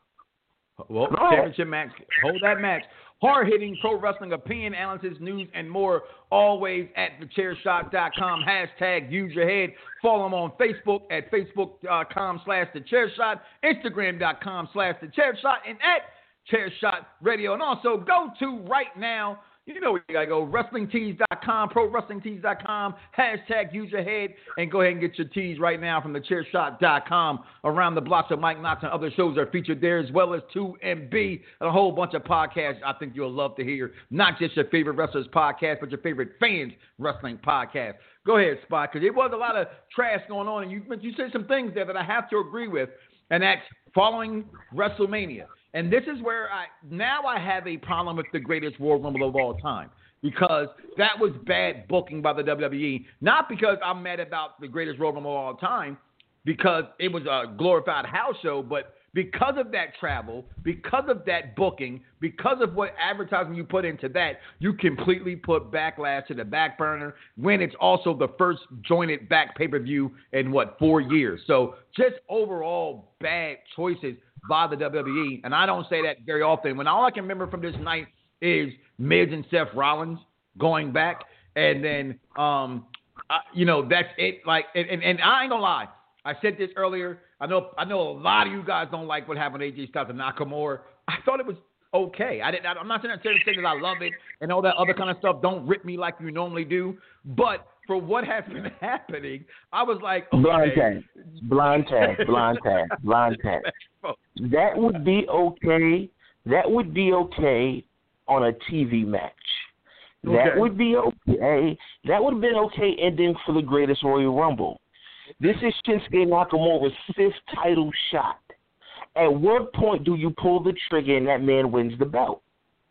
Well, Go championship match. Hold that match. Hard-hitting pro wrestling opinion, analysis, news, and more, always at the chair shot dot com. Hashtag use your head. Follow them on Facebook at facebook.com slash thechairshot, Instagram.com slash thechairshot, and at chairshot radio. And also go to right now, you know where you got to go, wrestling tees dot com, pro wrestling tees dot com, hashtag use your head, and go ahead and get your tees right now from the chair shot dot com. Around the Blocks of Mike Knox and other shows are featured there, as well as two M B and a whole bunch of podcasts I think you'll love to hear. Not just your favorite wrestlers podcast, but your favorite fans wrestling podcast. Go ahead, Spot, because it was a lot of trash going on, and you, you said some things there that I have to agree with, and that's following WrestleMania. And this is where I now I have a problem with the greatest Royal Rumble of all time, because that was bad booking by the W W E. Not because I'm mad about the greatest Royal Rumble of all time, because it was a glorified house show, but because of that travel, because of that booking, because of what advertising you put into that, you completely put Backlash to the back burner when it's also the first jointed back pay-per-view in, what, four years. So just overall bad choices by the W W E, and I don't say that very often. When all I can remember from this night is Miz and Seth Rollins going back, and then, um, uh, you know, that's it. Like, and, and, and I ain't gonna lie, I said this earlier. I know, I know a lot of you guys don't like what happened to A J Styles and Nakamura. I thought it was okay. I didn't. I'm not saying that I love it and all that other kind of stuff. Don't rip me like you normally do, but for what has been happening, I was like, okay. Blind tag, blind tag, blind tag, blind tag. That would be okay. That would be okay on a T V match. Okay. That would be okay. That would have been okay ending for the greatest Royal Rumble. This is Shinsuke Nakamura's fifth title shot. At what point do you pull the trigger and that man wins the belt?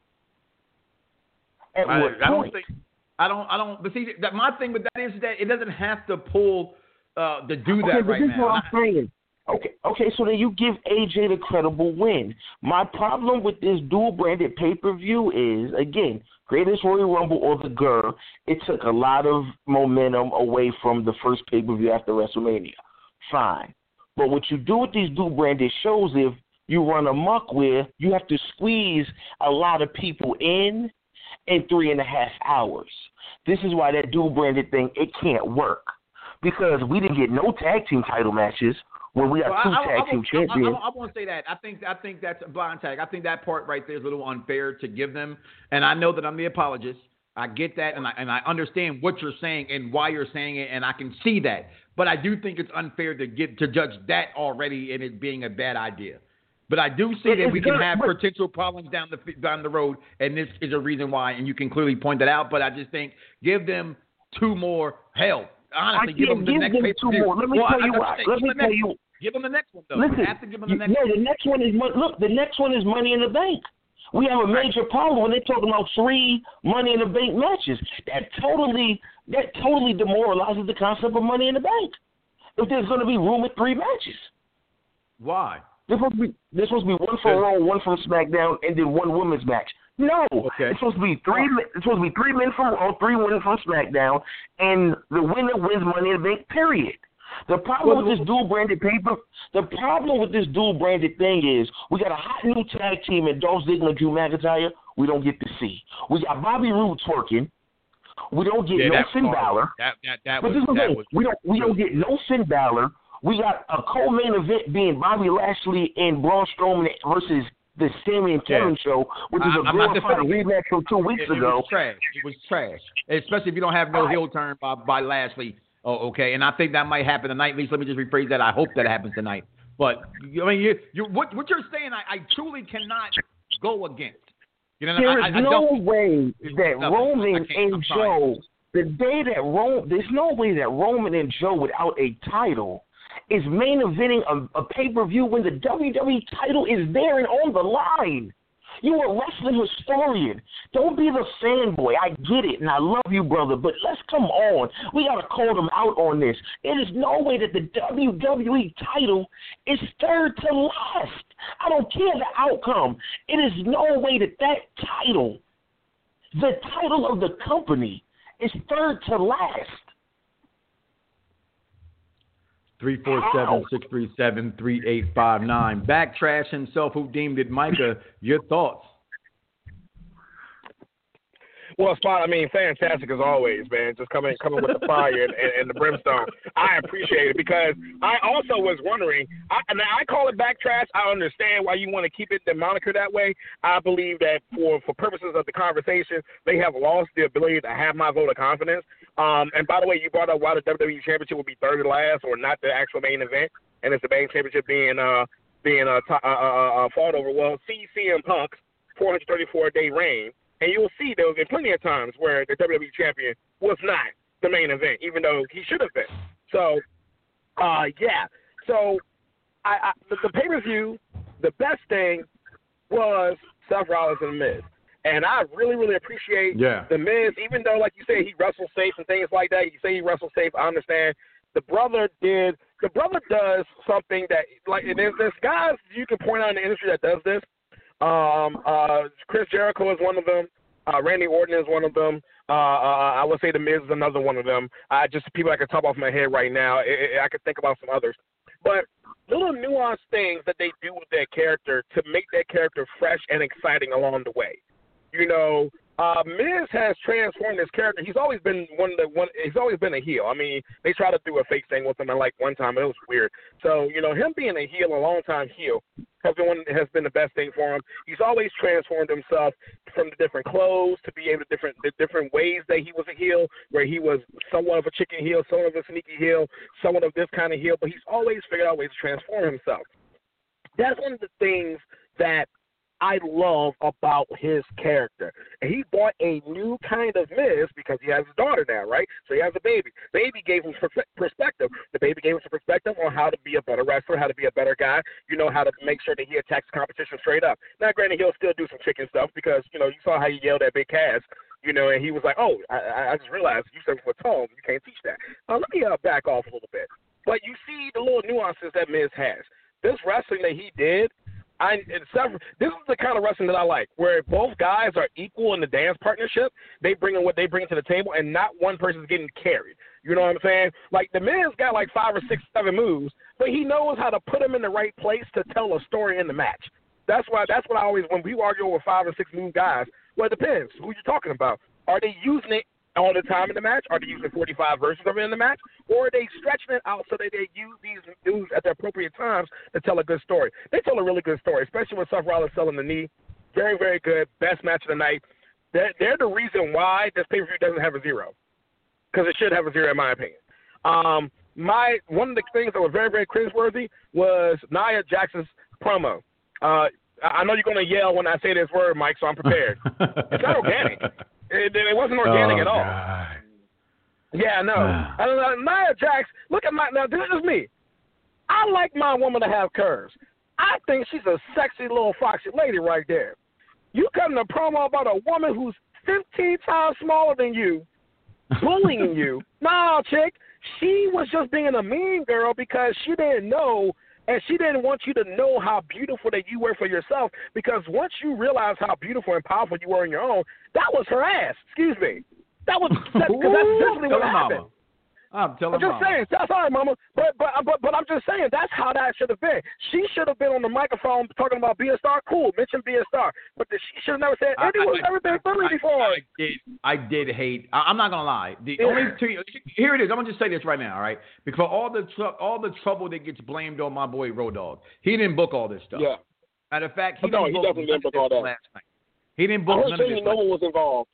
At I, what I point? Don't think, I don't. I don't. But see, that my thing with that is that it doesn't have to pull uh, to do that okay, but right this now. Is what I'm saying. Okay, okay, so then you give A J the credible win. My problem with this dual-branded pay-per-view is, again, greatest Royal Rumble or the girl, it took a lot of momentum away from the first pay-per-view after WrestleMania. Fine. But what you do with these dual-branded shows, if you run amok where you have to squeeze a lot of people in in three and a half hours. This is why that dual-branded thing, it can't work. Because we didn't get no tag team title matches when we got well, two I, tag I, team I, champions. I, I, I won't say that. I think I think that's a blind tag. I think that part right there is a little unfair to give them. And I know that I'm the apologist. I get that, and I and I understand what you're saying and why you're saying it, and I can see that. But I do think it's unfair to get to judge that already and it being a bad idea. But I do see that we can have potential problems down the down the road, and this is a reason why, and you can clearly point that out. But I just think give them two more. Hell, honestly, give them the give next them two more. Let me well, tell I, you I, why. I, Let me tell you. Give them the next one, though. Listen, we have to give them the next no, one. the next one is look. The next one is Money in the Bank. We have a major problem when they're talking about three Money in the Bank matches. That totally, that totally demoralizes the concept of Money in the Bank. If there's going to be room at three matches, why? There's supposed to be, there's supposed to be one from Raw, one from SmackDown, and then one women's match. No, okay. it's supposed to be three. It's supposed to be three men from Raw, three women from SmackDown, and the winner wins Money in the Bank. Period. The problem with this dual-branded paper, the problem with this dual-branded thing is we got a hot new tag team in Dolph Ziggler and Drew McIntyre we don't get to see. We got Bobby Roode twerking. We don't get yeah, no that, Finn Balor. That, that, that but was, this that is was, we don't we don't get no Finn Balor. We got a co-main event being Bobby Lashley and Braun Strowman versus the Sami and Kevin yeah. show, which is I, a glorified rematch from two weeks it, it ago. Was trash. It was trash, especially if you don't have no heel turn by, by Lashley. Oh, okay, and I think that might happen tonight. At least let me just rephrase that. I hope that happens tonight. But I mean, you, you, what, what you're saying, I, I truly cannot go against. You know, there I, is I, I no don't, way that no, Roman and Joe, the day that Roman, there's no way that Roman and Joe without a title is main eventing a, a pay-per-view when the W W E title is there and on the line. You a wrestling historian. Don't be the fanboy. I get it, and I love you, brother, but let's come on. We got to call them out on this. It is no way that the W W E title is third to last. I don't care the outcome. It is no way that that title, the title of the company, is third to last. three four seven, six three seven, three eight five nine. Backtrash himself who deemed it. Micah, your thoughts? Well, Spot, I mean, fantastic as always, man. Just coming coming with the fire and, and, and the brimstone. I appreciate it because I also was wondering, I, and I call it backtrash. I understand why you want to keep it the moniker that way. I believe that for, for purposes of the conversation, they have lost the ability to have my vote of confidence. Um, and by the way, you brought up why the W W E Championship would be third to last or not the actual main event, and it's the main championship being uh, being uh, t- uh, uh, uh, fought over. Well, see C M Punk's four hundred thirty-four day reign. And you'll see there have been plenty of times where the W W E champion was not the main event, even though he should have been. So, uh, yeah. So, I, I, the, the pay-per-view, the best thing was Seth Rollins and The Miz. And I really, really appreciate yeah. The Miz, even though, like you say, he wrestles safe and things like that. You say he wrestles safe, I understand. The brother did, the brother does something that, like, and there's, there's guys you can point out in the industry that does this. Um, uh, Chris Jericho is one of them. Uh, Randy Orton is one of them. Uh, uh, I would say The Miz is another one of them. I just people I can top off my head right now. It, it, I could think about some others. But little nuanced things that they do with their character to make their character fresh and exciting along the way. You know, uh, Miz has transformed his character. He's always been one of the one. He's always been a heel. I mean, they tried to do a fake thing with him, and like one time it was weird. So you know, him being a heel, a long time heel, has been one, has been the best thing for him. He's always transformed himself from the different clothes to be able to different the different ways that he was a heel, where he was somewhat of a chicken heel, somewhat of a sneaky heel, somewhat of this kind of heel. But he's always figured out ways to transform himself. That's one of the things that I love about his character. And he bought a new kind of Miz because he has a daughter now, right? So he has a baby. Baby gave him perspective. The baby gave him some perspective on how to be a better wrestler, how to be a better guy, you know, how to make sure that he attacks competition straight up. Now, granted, he'll still do some chicken stuff because, you know, you saw how he yelled at Big Cass, you know, and he was like, oh, I, I just realized you seven foot tall. You can't teach that. Uh, let me uh, back off a little bit. But you see the little nuances that Miz has. This wrestling that he did, I, it's several, this is the kind of wrestling that I like, where both guys are equal in the dance partnership. They bring in what they bring to the table, and not one person's getting carried. You know what I'm saying? Like, the man's got like five or six, seven moves, but he knows how to put them in the right place to tell a story in the match. That's why. That's what I always, when we argue over five or six move guys, well, it depends. Who you talking about? Are they using it all the time in the match? Are they using forty-five versions of it in the match? Or are they stretching it out so that they use these moves at the appropriate times to tell a good story? They tell a really good story, especially with Seth Rollins selling the knee. Very, very good. Best match of the night. They're, they're the reason why this pay-per-view doesn't have a zero, because it should have a zero in my opinion. Um, my one of the things that was very, very cringeworthy was Nia Jackson's promo. Uh, I know you're going to yell when I say this word, Mike, so I'm prepared. It's not organic. It, it wasn't organic oh, at all. God. Yeah, no. I don't know. Nia Jax, look at my, now this is me. I like my woman to have curves. I think she's a sexy little foxy lady right there. You cutting a promo about a woman who's fifteen times smaller than you, bullying you. Nah, chick, she was just being a mean girl because she didn't know, and she didn't want you to know how beautiful that you were for yourself, because once you realize how beautiful and powerful you were on your own, that was her ass. Excuse me. That was that, cause that's definitely what happened. Mama. I'm telling I'm just mama. saying. That's all right, Mama. But but but but I'm just saying that's how that should have been. She should have been on the microphone talking about be a star. Cool, mention be a star. But the, she should have never said Andy was never been bullied before. I did. I did hate. I, I'm not gonna lie. The Yeah. only two. Here it is. I'm gonna just say this right now. All right. Because all the tr- all the trouble that gets blamed on my boy Road Dogg. He didn't book all this stuff. Yeah. Matter of fact, he No, didn't he book definitely didn't book all that. last night. He didn't I book heard none of Jamie this. Noble was involved.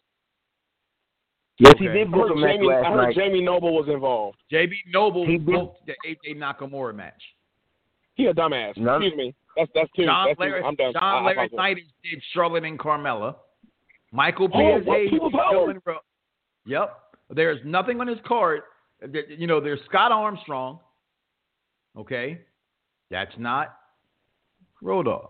Yes, Okay. he did I book heard, a match Jamie, last I heard night. Jamie Noble was involved. J B Noble He did- booked the A J Nakamura match. He a dumbass. None- Excuse me. That's that's two. John That's two. Larry, I'm done. John I, I Larry apologize. Knight did Charlotte and Carmella. Michael Oh, P S. what Hayes people did power? Dylan Ro- Yep. There's nothing on his card. There- You know, there's Scott Armstrong. Okay. That's not Road Dogg.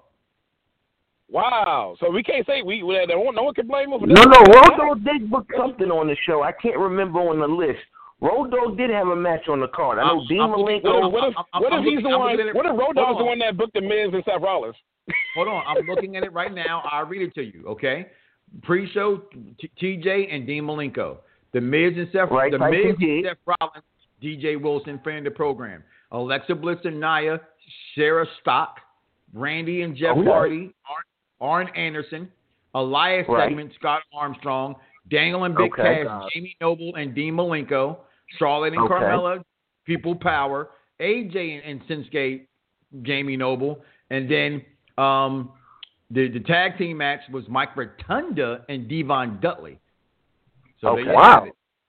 Wow. So we can't say we. we no, one, no one can blame him for No, this. no, Road Dogg did book something on the show. I can't remember on the list. Road Dogg did have a match on the card. I know I'm- Dean I'm- What if, Malenko. what if, I'm- I'm- what if I'm he's looking- the I'm one? looking at it- What if Road hold Dogg's the on. one that booked the Miz and Seth Rollins? Hold on. I'm looking at it right now. I'll read it to you, okay? Pre-show, T- TJ and Dean Malenko. The Miz and Seth, Right, the Tyson Miz and Kidd. Seth Rollins, D J Wilson, fan of the program. Alexa Bliss and Nia, Sarah Stock, Randy and Jeff Oh, yeah. Hardy, Arn, Arn Anderson, Elias Right. segment, Scott Armstrong, Daniel and Big Okay. Cass, Jamie Noble and Dean Malenko, Charlotte and Okay. Carmella, People Power, A J and, and Shinsuke, Jamie Noble, and then um, the the tag team match was Mike Rotunda and Devon Dudley. So Okay. there you Wow. have it.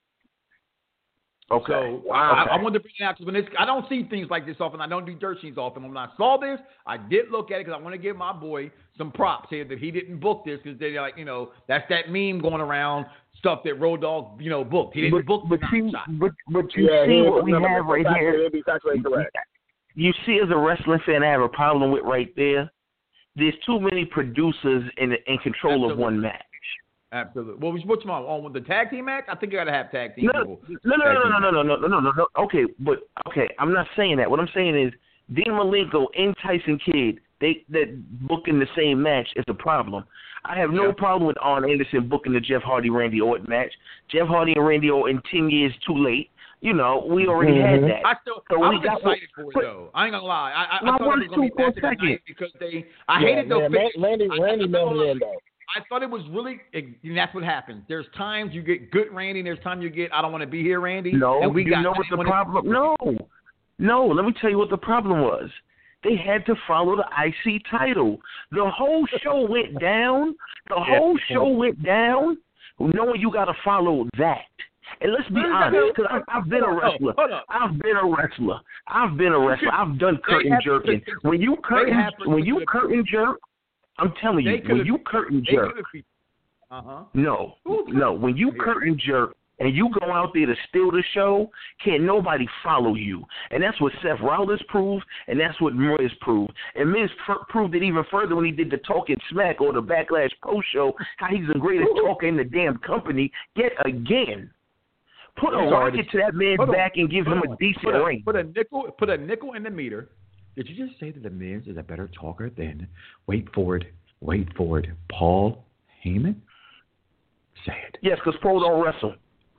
Okay. So Wow. I, Okay. I wanted to bring it out because when it's, I don't see things like this often. I don't do dirt sheets often. When I saw this, I did look at it because I want to give my boy some props here that he didn't book this because they're like, you know, that's that meme going around, stuff that Road Dogg, you know, booked. He didn't but, book but, the you, nine shot. but, but you Yeah, see he- what we no, no, have no, right factually, here. it'd be factually correct. You see, as a wrestling fan, I have a problem with right there. There's too many producers in in control of Absolutely. one match. Absolutely. Well, what's wrong on the tag team match? I think you got to have tag team No, people. no, no, Tag no, team no, no, match. no, no, no, no, no, no. Okay, but okay, I'm not saying that. What I'm saying is Dean Malenko and Tyson Kidd, they that booking the same match is a problem. I have no Yeah. problem with Arn Anderson booking the Jeff Hardy Randy Orton match. Jeff Hardy and Randy Orton ten years too late. You know, we already Mm-hmm. had that. I still, So I we was got- excited for it but- though. I ain't gonna lie. I, I, I Well, thought it was gonna be for a back to the second. night because they. I Yeah, hated those. man, finish- Randy, I- Randy I- mailed it in though. I thought it was really, and that's what happens. There's times you get good Randy, and there's times you get I don't want to be here, Randy. No, and we you got know what the when it- problem? No, no. Let me tell you what the problem was. They had to follow the I C title. The whole show went down. The whole show went down, knowing you got to follow that. And let's be No, no, no, honest, because no. I've been a Hold on, wrestler. hold on. I've been a wrestler. I've been a wrestler. I've done curtain have- jerking. When you curtain, have- when you curtain jerk, I'm telling They you, could've- when you curtain They jerk, could've beat- Uh-huh. no, Who's- no. When you Here. curtain jerk and you go out there to steal the show, can't nobody follow you. And that's what Seth Rollins proved, and that's what Miz proved. And Miz pr- proved it even further when he did the Talking Smack or the Backlash post show, how he's the greatest talker in the damn company yet again. Put a I'm sorry, rocket to that man's hold on, back and give him hold a on. decent put a, ring. Put a nickel, put a nickel in the meter. Did you just say that the Miz is a better talker than? Wait for it. Wait for it. Paul Heyman. Say it. Yes, because Paul don't wrestle.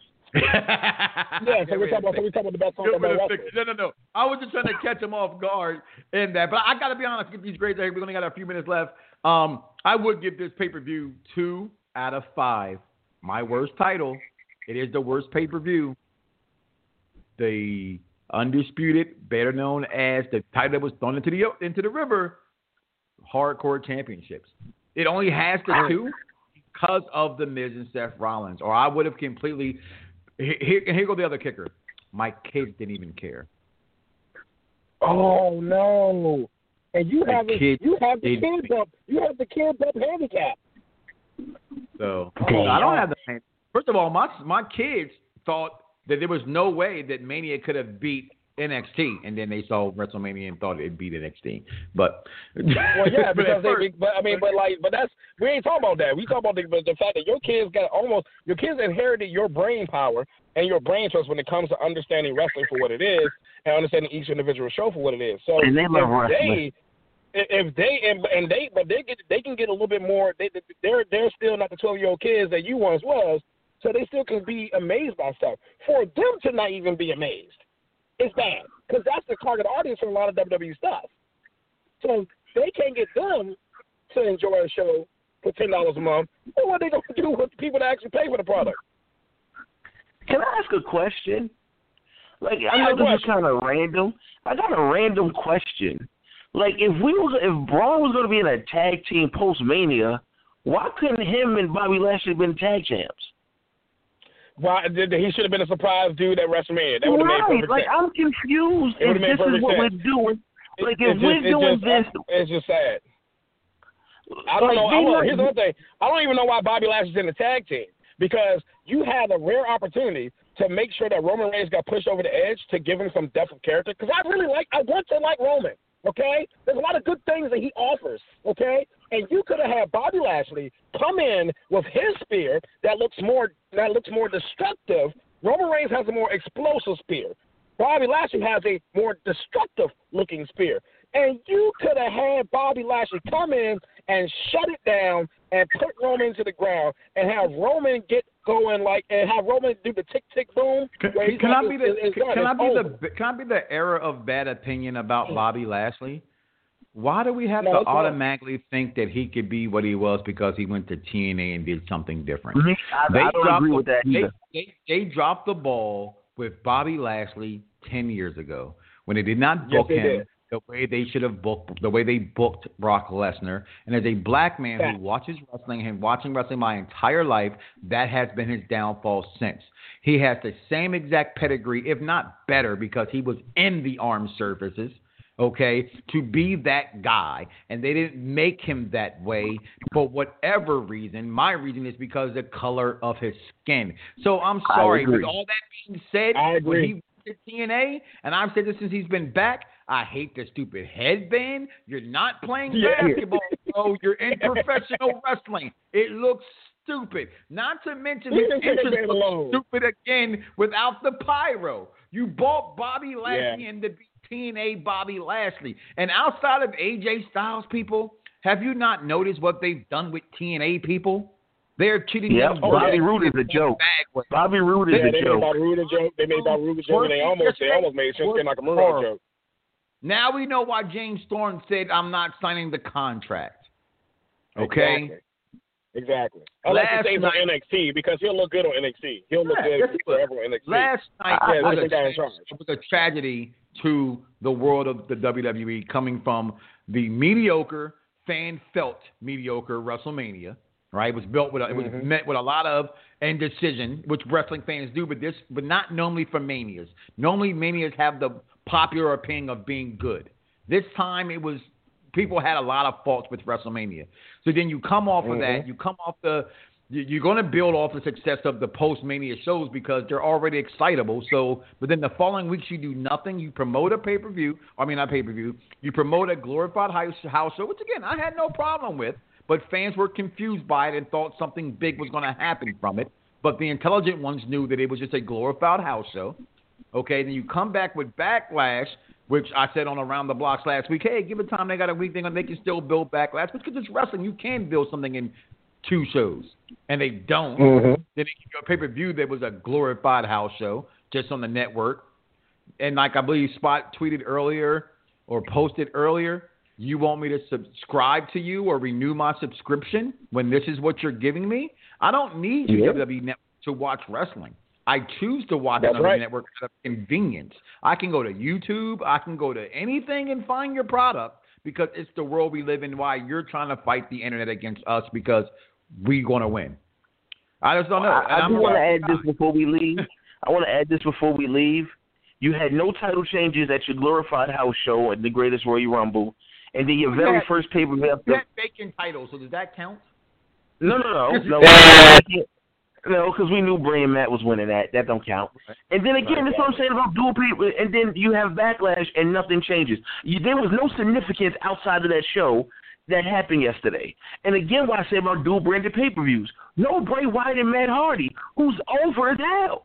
Yeah, so we're talking about so we're talking about the best song about wrestling. No, no, no. I was just trying to catch him off guard in that. But I got to be honest, with these grades, we only got a few minutes left. Um, I would give this pay-per-view two out of five. My worst title. It is the worst pay-per-view. The undisputed, better known as the title that was thrown into the into the river, Hardcore Championships. It only has the two because of the Miz and Seth Rollins, or I would have completely. Here, here go the other kicker. My kids didn't even care. Oh no! And you My have the, kids you have the didn't kid bump. You have the kid bump handicap. So Damn. I don't have the. First of all, my my kids thought that there was no way that Mania could have beat N X T, and then they saw WrestleMania and thought it beat N X T. But well, yeah, but because they, first, but I mean, but like, but that's we ain't talking about that. We talking about the, the fact that your kids got almost your kids inherited your brain power and your brain trust when it comes to understanding wrestling for what it is and understanding each individual show for what it is. So and they love if wrestling. they, if they and, and they, but they get they can get a little bit more. They they're they're still not the twelve year old kids that you once was. So they still can be amazed by stuff. For them to not even be amazed, it's bad. Because that's the target audience for a lot of W W E stuff. So they can't get them to enjoy a show for ten dollars a month. Well, what are they going to do with people that actually pay for the product? Can I ask a question? Like, I Yeah, know this question. is kind of random. I got a random question. Like, if we was, if Braun was going to be in a tag team post-Mania, why couldn't him and Bobby Lashley have been tag champs? Why did he should have been a surprise dude at WrestleMania? That would have right. made perfect Like, sense. I'm confused It if would've made this is perfect what sense. we're doing. Like, It- if it's we're just- it's doing just- this, it's just sad. I don't like, know. they I, look, not- here's another thing. I don't even know why Bobby Lashley's in the tag team because you had a rare opportunity to make sure that Roman Reigns got pushed over the edge to give him some depth of character. Because I really like, I want to like Roman. Okay, there's a lot of good things that he offers. Okay, and you could have had Bobby Lashley come in with his spear that looks more that looks more destructive. Roman Reigns has a more explosive spear. Bobby Lashley has a more destructive looking spear. And you could have had Bobby Lashley come in and shut it down and put Roman to the ground and have Roman get going like and have Roman do the tick tick boom. Can, where he's can like, I be it's- the it's can, done, can I it's be over. the can I be the error of bad opinion about Bobby Lashley? Why do we have No, to it's not. automatically think that he could be what he was because he went to T N A and did something different? I, They I don't dropped agree the- with that they, either. they, they dropped the ball with Bobby Lashley ten years ago when they did not Yes, book they him did. the way they should have booked, the way they booked Brock Lesnar. And as a black man Yeah. who watches wrestling and watching wrestling my entire life, that has been his downfall since. He has the same exact pedigree, if not better, because he was in the armed services. Okay, to be that guy, and they didn't make him that way for whatever reason. My reason is because the color of his skin. So I'm I sorry, agree. with all that being said, I agree. when he went to T N A, and I've said this since he's been back, I hate the stupid headband. You're not playing Yeah. basketball, bro. You're in professional wrestling. It looks stupid. Not to mention Leave his his headband entrance alone. looks stupid again without the pyro. You bought Bobby Lashley Yeah. in to be T N A Bobby Lashley. And outside of A J Styles, people, have you not noticed what they've done with T N A people? They're cheating Yep, them. Bobby yeah. Roode is a joke. Bobby Roode is Yeah, a they made joke. Bobby Roode a joke. They made Bobby Roode a joke, and they almost they almost made Shinsuke Nakamura a joke. Now we know why James Storm said, I'm not signing the contract. Okay? Exactly. Exactly. Unless Last he stays night- on N X T because he'll look good on N X T. He'll look Yeah, good yes, he will. forever on N X T. Last night Yeah, was, different a, guy in charge. it was a tragedy to the world of the W W E coming from the mediocre, fan-felt mediocre WrestleMania. Right, it was built with a, it was Mm-hmm. met with a lot of indecision, which wrestling fans do, but this, but not normally for manias. Normally, manias have the popular opinion of being good. This time, it was people had a lot of faults with WrestleMania. So then you come off of Mm-hmm. that, you come off the, you- you're going to build off the success of the post-Mania shows because they're already excitable. So, but then the following weeks you do nothing. You promote a pay-per-view. I mean, not pay-per-view. You promote a glorified house house show, which again I had no problem with. But fans were confused by it and thought something big was going to happen from it. But the intelligent ones knew that it was just a glorified house show. Okay, then you come back with Backlash, which I said on Around the Blocks last week. Hey, give it time. They got a week. They they can still build Backlash because it's wrestling. You can build something in two shows, and they don't. Mm-hmm. Then they give you a pay-per-view that was a glorified house show just on the network. And like I believe Spot tweeted earlier or posted earlier, you want me to subscribe to you or renew my subscription when this is what you're giving me? I don't need Yeah. W W E Network to watch wrestling. I choose to watch That's another right. network out of convenience. I can go to YouTube. I can go to anything and find your product because it's the world we live in. Why you're trying to fight the internet against us because we going to win. I just don't know. I, I do want to add this before we leave. I want to add this before we leave. You had no title changes at your glorified house show at the Greatest Royal Rumble, and then your very had, first pay-per-view. You had vacant titles, so does that count? No, no, no. No, no, because we knew Bray and Matt was winning that. That don't count. And then again, right, that's what I'm saying about dual people. And then you have Backlash, and nothing changes. You, there was no significance outside of that show that happened yesterday. And again, what I say about dual branded pay-per-views. No Bray Wyatt and Matt Hardy, who's over as hell.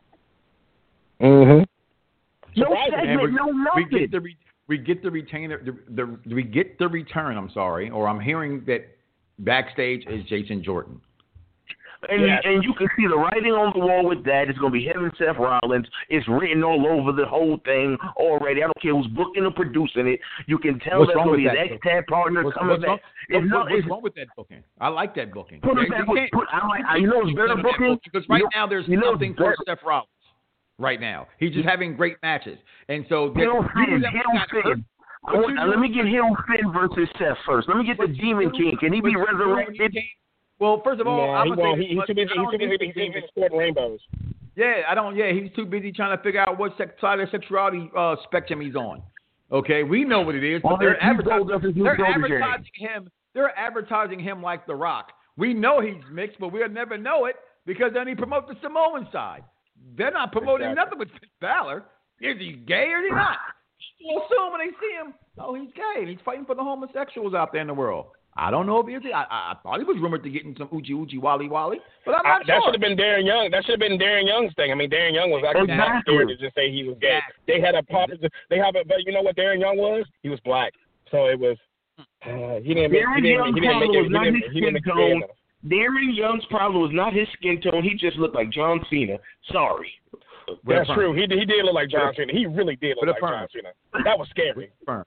Mm-hmm. No segment, no nothing. We get the re, we get the retainer. The, the we get the return. I'm sorry, or I'm hearing that backstage is Jason Jordan. And, yes. and you can see the writing on the wall with that. It's going to be him and Seth Rollins. It's written all over the whole thing already. I don't care who's booking or producing it. You can tell what's that's wrong going to with be his ex-tag partner what's, coming what's back. What's, not, what's wrong with that booking? I like that booking. Put him back, put, put, I like, you know it's better booking? Because right you know, now there's you know nothing for Seth Rollins right now. He's just having great matches. And so Heel Finn, Heel Finn. Let me get Heel Finn versus Seth first. Let me get the Demon King. Can he be resurrected? Well, first of all, nah, I'm he won't. He, he's too busy. He's too busy. He's busy sporting rainbows. Yeah, I don't. Yeah, he's too busy trying to figure out what sex, side of sexuality uh, spectrum he's on. Okay, we know what it is, but well, they're advertising. They're advertising him. They're advertising him like The Rock. We know he's mixed, but we'll never know it because then he promotes the Samoan side. They're not promoting exactly. nothing with Finn Balor. Is he gay or is he not? People assume when they see him, oh, he's gay and he's fighting for the homosexuals out there in the world. I don't know if he is. I, I, I thought he was rumored to get in some Uchi Uchi Wally Wally, but I'm not I, sure. That should have been Darren Young. That should have been Darren Young's thing. I mean, Darren Young was actually not scared to just say he was gay. They had a pop. They have a, but you know what Darren Young was? He was black, so it was. Uh, he didn't make. He didn't, he didn't make it. He didn't, he didn't tone. Darren Young's problem was not his skin tone. He just looked like John Cena. Sorry. That's true. He he did look like John Cena. He really did look like John Cena. That was scary.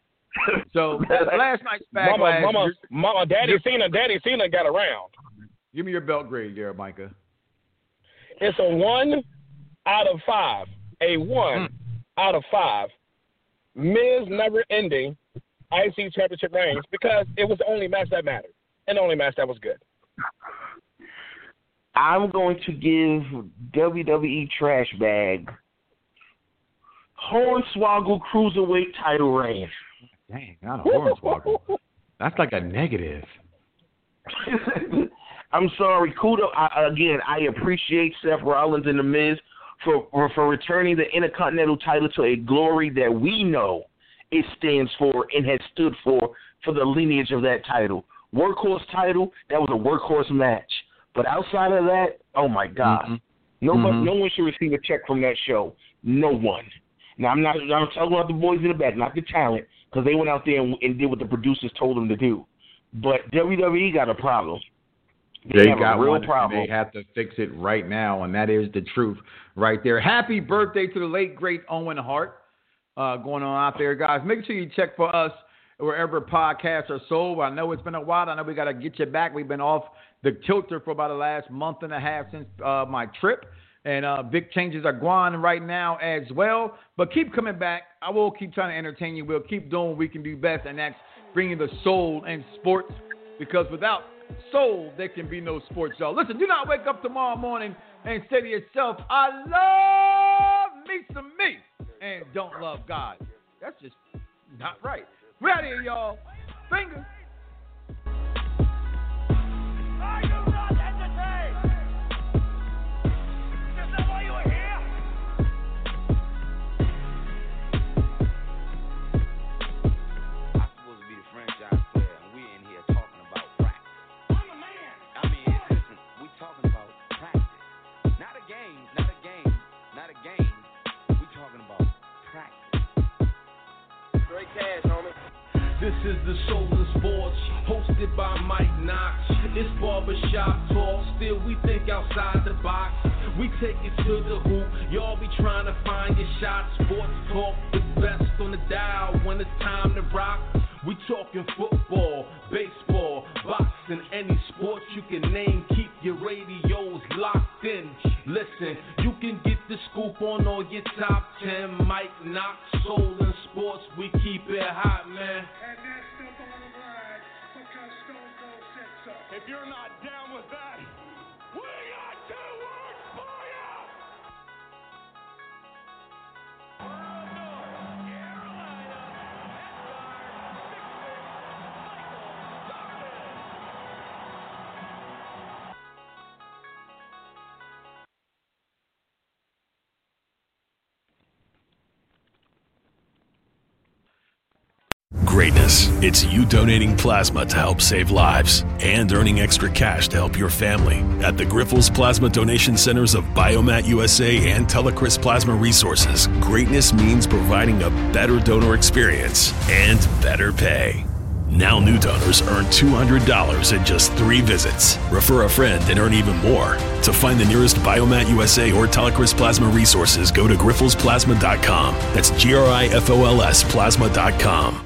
So last night's backlash. Mama, mama, mama, Daddy Cena, Daddy Cena got around. Give me your belt grade, there, Micah. It's a one out of five. A one mm. out of five. Miz never ending I C championship reigns because it was the only match that mattered and the only match that was good. I'm going to give W W E Trash Bag Hornswoggle Cruiserweight title reign. Dang, not a Hornswoggle. That's like a negative. I'm sorry. Kudo, I, again, I appreciate Seth Rollins and The Miz for, for for returning the Intercontinental title to a glory that we know it stands for and has stood for for the lineage of that title. Workhorse title, that was a workhorse match. But outside of that, oh my God, mm-hmm. nobody, mm-hmm. no one should receive a check from that show. No one. Now I'm not. I'm talking about the boys in the back, not the talent, because they went out there and, and did what the producers told them to do. But W W E got a problem. They, they have got a real one, problem. They have to fix it right now, and that is the truth right there. Happy birthday to the late great Owen Hart, uh, going on out there, guys. Make sure you check for us wherever podcasts are sold. I know it's been a while. I know we got to get you back. We've been off the tilter for about the last month and a half since uh, my trip. And uh, big changes are going right now as well. But keep coming back. I will keep trying to entertain you. We'll keep doing what we can do best, and that's bringing the soul in sports. Because without soul, there can be no sports, y'all. Listen, do not wake up tomorrow morning and say to yourself, I love me some me, and don't love God. That's just not right. We're out of here, y'all. Fingers. Are you not entertained? Is that why you are here? I'm supposed to be the franchise player, and we're in here talking about practice. I'm a man. I mean, listen, we talking about practice. Not a game, not a game, not a game. We talking about practice. Straight cash, homie. This is the Soul in Sports, hosted by Mike Knox. It's barbershop talk, still we think outside the box. We take it to the hoop, y'all be trying to find your shots. Sports talk, the best on the dial when it's time to rock. We talking football, baseball, boxing, any sports you can name. Keep your radios locked in. Listen, you can get the scoop on all your top ten. Mike Knox, Soul in Sports, we keep it hot, man. And that's still gonna ride because Stone Cold said so. If you're not down with that, greatness. It's you donating plasma to help save lives and earning extra cash to help your family. At the Grifols Plasma Donation Centers of Biomat U S A and Telecris Plasma Resources, greatness means providing a better donor experience and better pay. Now new donors earn two hundred dollars in just three visits. Refer a friend and earn even more. To find the nearest Biomat U S A or Telecris Plasma Resources, go to grifols plasma dot com. That's G R I F O L S plasma dot com.